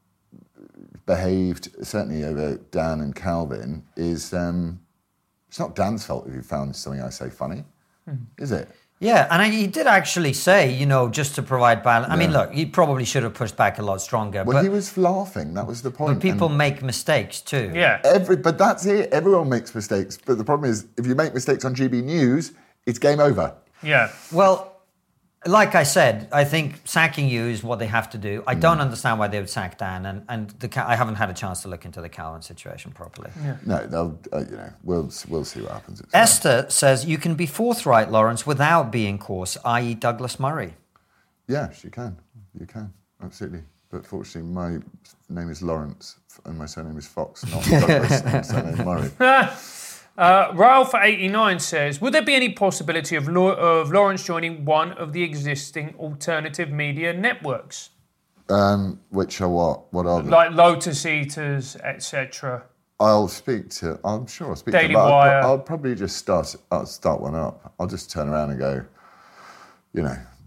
behaved, certainly over Dan and Calvin, is... Um, it's not Dan's fault if you found something I say funny, mm. is it? Yeah, and I, he did actually say, you know, just to provide balance. Yeah. I mean, look, he probably should have pushed back a lot stronger. Well, but, he was laughing. That was the point. But people and make mistakes too. Yeah. Every, but that's it. Everyone makes mistakes. But the problem is, if you make mistakes on G B News, it's game over. Yeah. Well, like I said, I think sacking you is what they have to do. I Mm. don't understand why they would sack Dan, and, and the, I haven't had a chance to look into the Calvin situation properly. Yeah. No, they'll, uh, you know, we'll we'll see what happens. It's Esther says you can be forthright, Lawrence, without being coarse, that is. Douglas Murray. Yes, you can. You can, absolutely. But fortunately, my name is Lawrence, and my surname is Fox, not Douglas, and surname Murray. Uh, Ralph eighty-nine says, would there be any possibility of, Law- of Lawrence joining one of the existing alternative media networks? Um, which are what? What are they? Like Lotus Eaters, et cetera. I'll speak to. I'm sure I'll speak Daily to. Them, but Wire. I'll, I'll probably just start. I'll start one up. I'll just turn around and go. You know,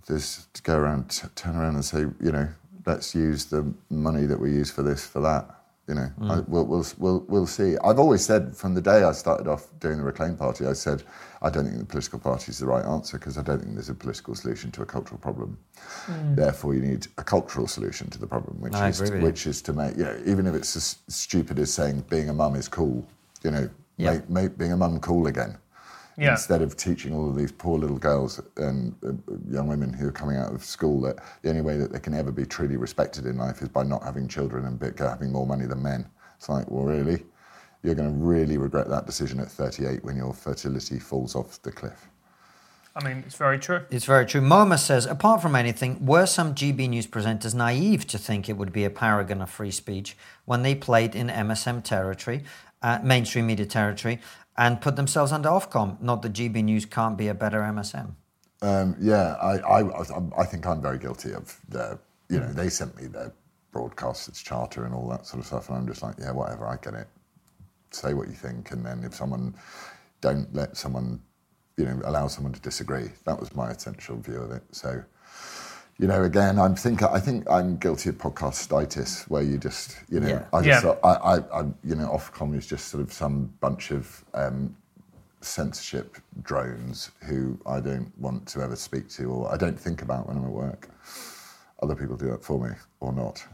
there's to go around, t- turn around and say, you know, let's use the money that we use for this for that. You know, Mm. I, we'll, we'll we'll we'll see. I've always said from the day I started off doing the Reclaim Party, I said I don't think the political party is the right answer because I don't think there's a political solution to a cultural problem. Mm. Therefore, you need a cultural solution to the problem, which I is agree with which is to make, you know, even if it's as stupid as saying being a mum is cool, you know, Yeah. make, make being a mum cool again. Yeah. Instead of teaching all of these poor little girls and uh, young women who are coming out of school that the only way that they can ever be truly respected in life is by not having children and be, having more money than men. It's like, well, really? You're going to really regret that decision at thirty-eight when your fertility falls off the cliff. I mean, it's very true. It's very true. Moma says, apart from anything, were some G B News presenters naive to think it would be a paragon of free speech when they played in M S M territory, uh, mainstream media territory, and put themselves under Ofcom? Not that G B News can't be a better M S M. Um, yeah, I, I, I think I'm very guilty of the, you know, they sent me their broadcasters charter and all that sort of stuff, and I'm just like, yeah, whatever, I get it. Say what you think, and then if someone, don't let someone, you know, allow someone to disagree. That was my essential view of it. So, you know, again, I'm think I think I'm guilty of podcastitis, where you just, you know, Yeah. I just, Yeah. I, I, I, you know, Ofcom is just sort of some bunch of um, censorship drones who I don't want to ever speak to, or I don't think about when I'm at work. Other people do that for me, or not.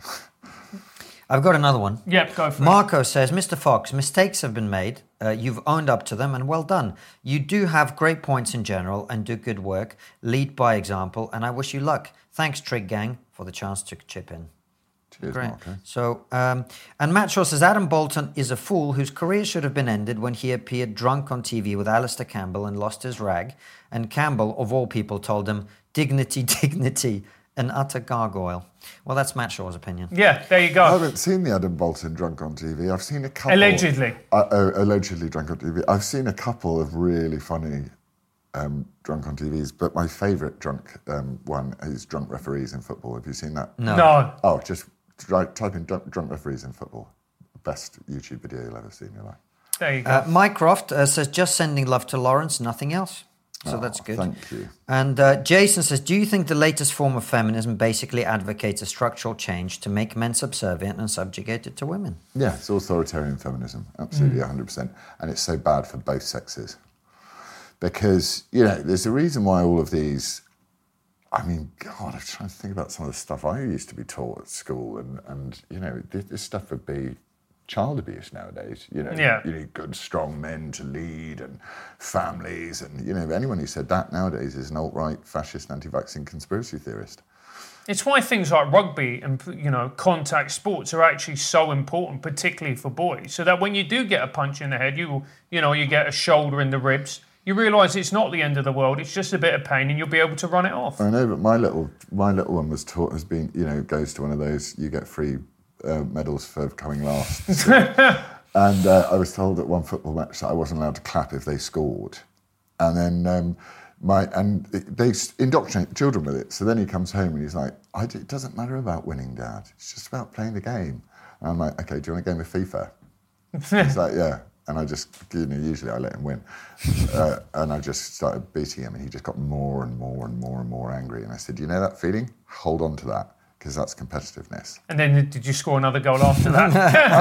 I've got another one. Yep, go for it. Marco says, Mister Fox, mistakes have been made. Uh, you've owned up to them, and well done. You do have great points in general and do good work. Lead by example, and I wish you luck. Thanks, Trig Gang, for the chance to chip in. Cheers, Great. Marco. So, um, and Matt Shaw says, Adam Bolton is a fool whose career should have been ended when he appeared drunk on T V with Alistair Campbell and lost his rag. And Campbell, of all people, told him, dignity, dignity, an utter gargoyle. Well, that's Matt Shaw's opinion. Yeah, there you go. I haven't seen the Adam Bolton drunk on T V. I've seen a couple. Allegedly. Uh, uh, allegedly drunk on T V. I've seen a couple of really funny um, drunk on T Vs, but my favourite drunk um, one is drunk referees in football. Have you seen that? No. No. Oh, just try, type in drunk, drunk referees in football. Best YouTube video you'll ever see in your life. There you go. Uh, Mike Croft uh, says, just sending love to Lawrence, nothing else. So Oh, that's good. Thank you. And uh, Jason says, do you think the latest form of feminism basically advocates a structural change to make men subservient and subjugated to women? Yeah, it's authoritarian feminism, absolutely, one hundred percent. And it's so bad for both sexes. Because, you know, there's a reason why all of these, I mean, God, I'm trying to think about some of the stuff I used to be taught at school, and, and you know, this, this stuff would be child abuse nowadays. You know, Yeah. you need good, strong men to lead and families, and, you know, anyone who said that nowadays is an alt-right, fascist, anti-vaccine conspiracy theorist. It's why things like rugby and, you know, contact sports are actually so important, particularly for boys, so that when you do get a punch in the head, you you know, you get a shoulder in the ribs, you realise it's not the end of the world, it's just a bit of pain, and you'll be able to run it off. I know, but my little my little one was taught, has been, you know, goes to one of those, you get free uh, medals for coming last. So, and uh, I was told at one football match that I wasn't allowed to clap if they scored. And then um, my and they indoctrinate children with it. So then he comes home and he's like, I do, it doesn't matter about winning, Dad. It's just about playing the game. And I'm like, okay, do you want a game of FIFA? He's like, yeah. And I just, you know, usually I let him win. Uh, and I just started beating him, and he just got more and more and more and more angry. And I said, you know that feeling? Hold on to that, because that's competitiveness. And then did you score another goal after that?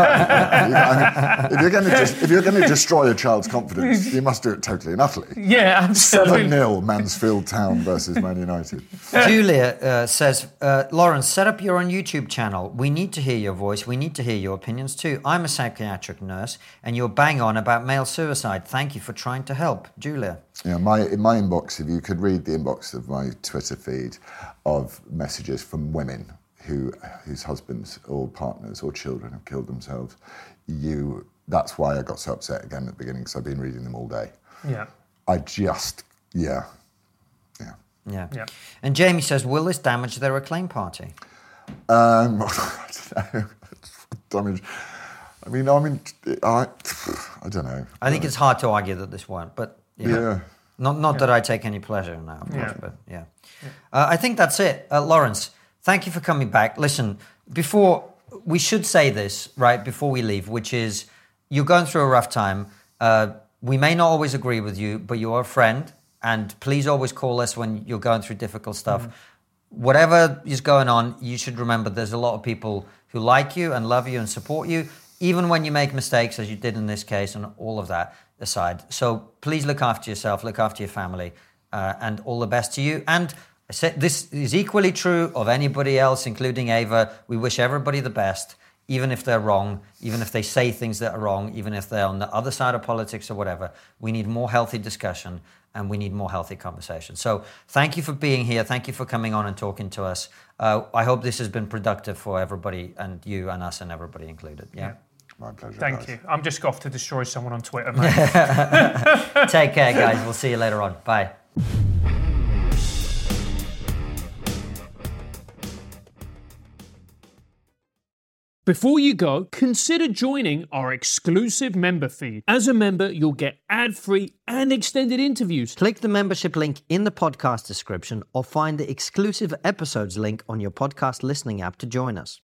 I mean, if you're going to just, if you're going to destroy a child's confidence, you must do it totally and utterly. Yeah, absolutely. seven nil Mansfield Town versus Man United. Julia uh, says, uh, Lawrence, set up your own YouTube channel. We need to hear your voice. We need to hear your opinions too. I'm a psychiatric nurse, and you're bang on about male suicide. Thank you for trying to help. Julia. Yeah, my in my inbox, if you could read the inbox of my Twitter feed of messages from women who whose husbands or partners or children have killed themselves, you that's why I got so upset again at the beginning, because I've been reading them all day. Yeah. I just, yeah, yeah. Yeah. Yeah. And Jamie says, will this damage their Reclaim Party? Um, I don't know. Damage. I mean, I mean, I, I don't know. I think it's hard to argue that this won't, but you know, Yeah. not not Yeah. that I take any pleasure in that, of course, Yeah. but yeah. Uh, I think that's it. Uh, Lawrence, thank you for coming back. Listen, before, we should say this, right, before we leave, which is, you're going through a rough time. Uh, we may not always agree with you, but you're a friend, And please always call us when you're going through difficult stuff. Mm. Whatever is going on, you should remember there's a lot of people who like you and love you and support you, even when you make mistakes, as you did in this case, and all of that aside. So please look after yourself, look after your family, uh, and all the best to you. And I said, this is equally true of anybody else, including Ava. We wish everybody the best, even if they're wrong, even if they say things that are wrong, even if they're on the other side of politics or whatever. We need more healthy discussion and we need more healthy conversation. So thank you for being here. Thank you for coming on and talking to us. Uh, I hope this has been productive for everybody, and you and us and everybody included. Yeah. yeah. My pleasure. Thank guys. you. I'm just off to destroy someone on Twitter, mate. Take care, guys. We'll see you later on. Bye. Before you go, consider joining our exclusive member feed. As a member, you'll get ad-free and extended interviews. Click the membership link in the podcast description or find the exclusive episodes link on your podcast listening app to join us.